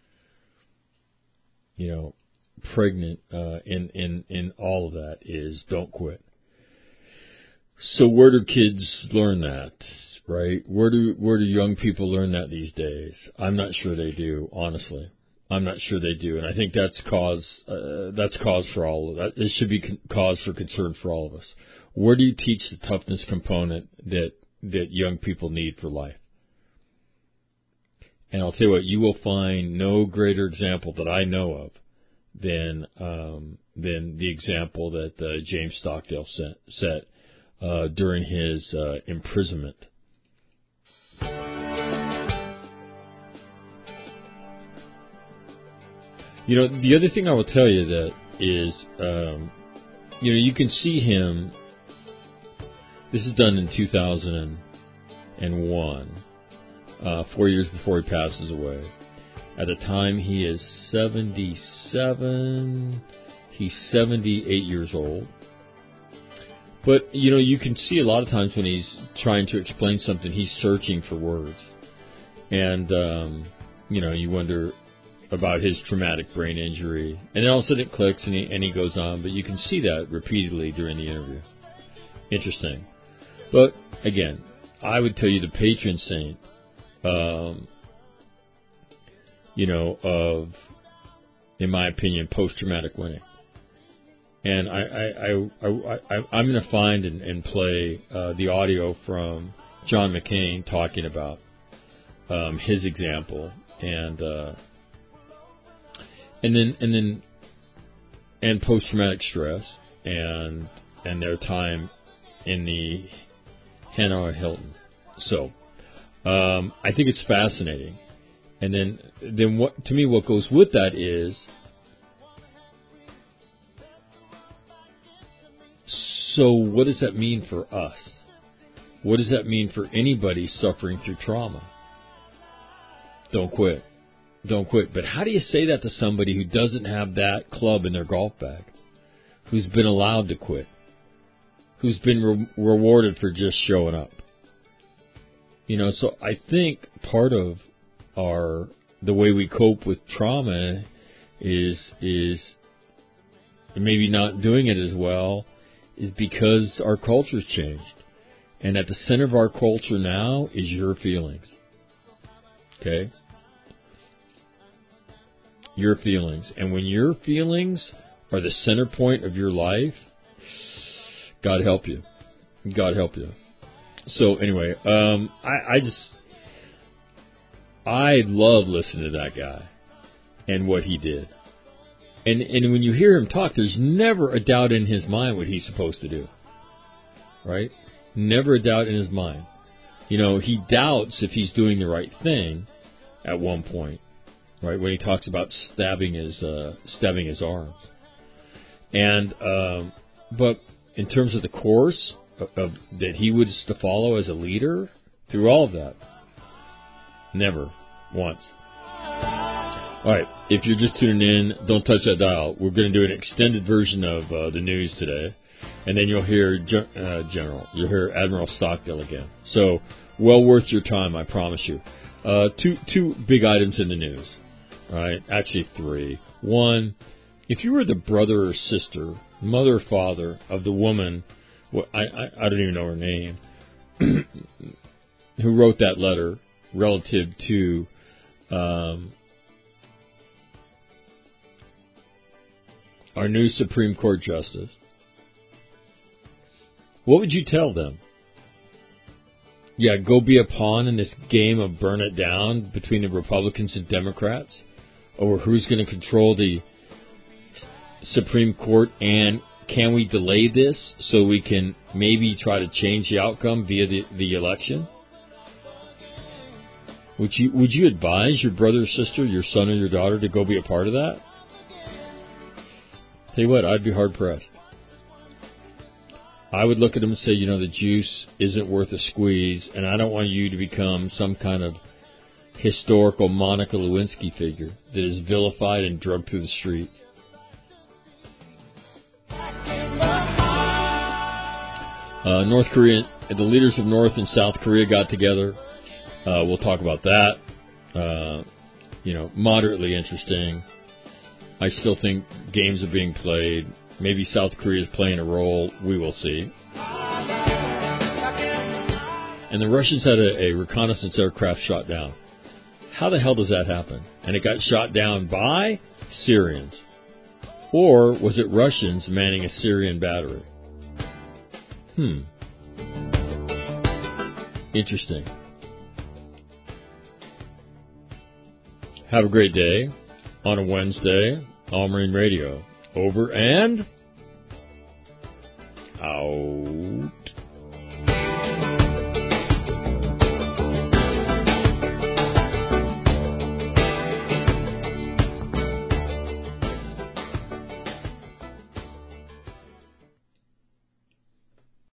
You know, pregnant uh, in, in, in all of that is don't quit. So where do kids learn that, right? Where do where do young people learn that these days? I'm not sure they do, honestly. I'm not sure they do, and I think that's cause uh, that's cause for all of that. It should be con- cause for concern for all of us. Where do you teach the toughness component that that young people need for life? And I'll tell you what, you will find no greater example that I know of than um, than the example that uh, James Stockdale set, set uh, during his uh, imprisonment. You know, the other thing I will tell you that is, um, you know, you can see him. This is done in two thousand one, uh, four years before he passes away. At the time, he is seventy-seven. He's seventy-eight years old. But, you know, you can see a lot of times when he's trying to explain something, he's searching for words. And, um, you know, you wonder about his traumatic brain injury. And then all of a sudden it clicks and he, and he goes on. But you can see that repeatedly during the interview. Interesting. But, again, I would tell you the patron saint, um, you know, of, in my opinion, post-traumatic winning. And I, I, I, I, I, I'm going to find and, and play uh, the audio from John McCain talking about um, his example, and uh, and then and then and post-traumatic stress, and and their time in the Hanoi Hilton. So um, I think it's fascinating. And then then what to me what goes with that is, so what does that mean for us? What does that mean for anybody suffering through trauma? Don't quit. Don't quit. But how do you say that to somebody who doesn't have that club in their golf bag, who's been allowed to quit, who's been re- rewarded for just showing up? You know, so I think part of our the way we cope with trauma is is maybe not doing it as well is because our culture's changed. And at the center of our culture now is your feelings. Okay? Your feelings. And when your feelings are the center point of your life, God help you. God help you. So anyway, um, I, I just, I love listening to that guy and what he did. And and when you hear him talk, there's never a doubt in his mind what he's supposed to do. Right? Never a doubt in his mind. You know, he doubts if he's doing the right thing at one point. Right? When he talks about stabbing his uh, stabbing his arms. And um, but in terms of the course of, of, that he was to follow as a leader through all of that, never once. All right, if you're just tuning in, don't touch that dial. We're going to do an extended version of uh, the news today, and then you'll hear uh, General, you'll hear Admiral Stockdale again. So, well worth your time, I promise you. Uh, two two big items in the news, all right? Actually, three. One, if you were the brother or sister, mother or father of the woman, well, I, I, I don't even know her name, who wrote that letter relative to um, our new Supreme Court Justice, what would you tell them? Yeah, go be a pawn in this game of burn it down between the Republicans and Democrats over who's going to control the Supreme Court, and can we delay this so we can maybe try to change the outcome via the, the election? Would you would you advise your brother or sister, your son or your daughter to go be a part of that? Tell you what, I'd be hard-pressed. I would look at them and say, you know, the juice isn't worth a squeeze, and I don't want you to become some kind of historical Monica Lewinsky figure that is vilified and drugged through the street. Uh, North Korea, the leaders of North and South Korea got together. Uh, we'll talk about that. Uh, you know, moderately interesting. I still think games are being played. Maybe South Korea is playing a role. We will see. And the Russians had a, a reconnaissance aircraft shot down. How the hell does that happen? And it got shot down by Syrians. Or was it Russians manning a Syrian battery? Hmm. Interesting. Have a great day on a Wednesday. All Marine Radio. Over and out.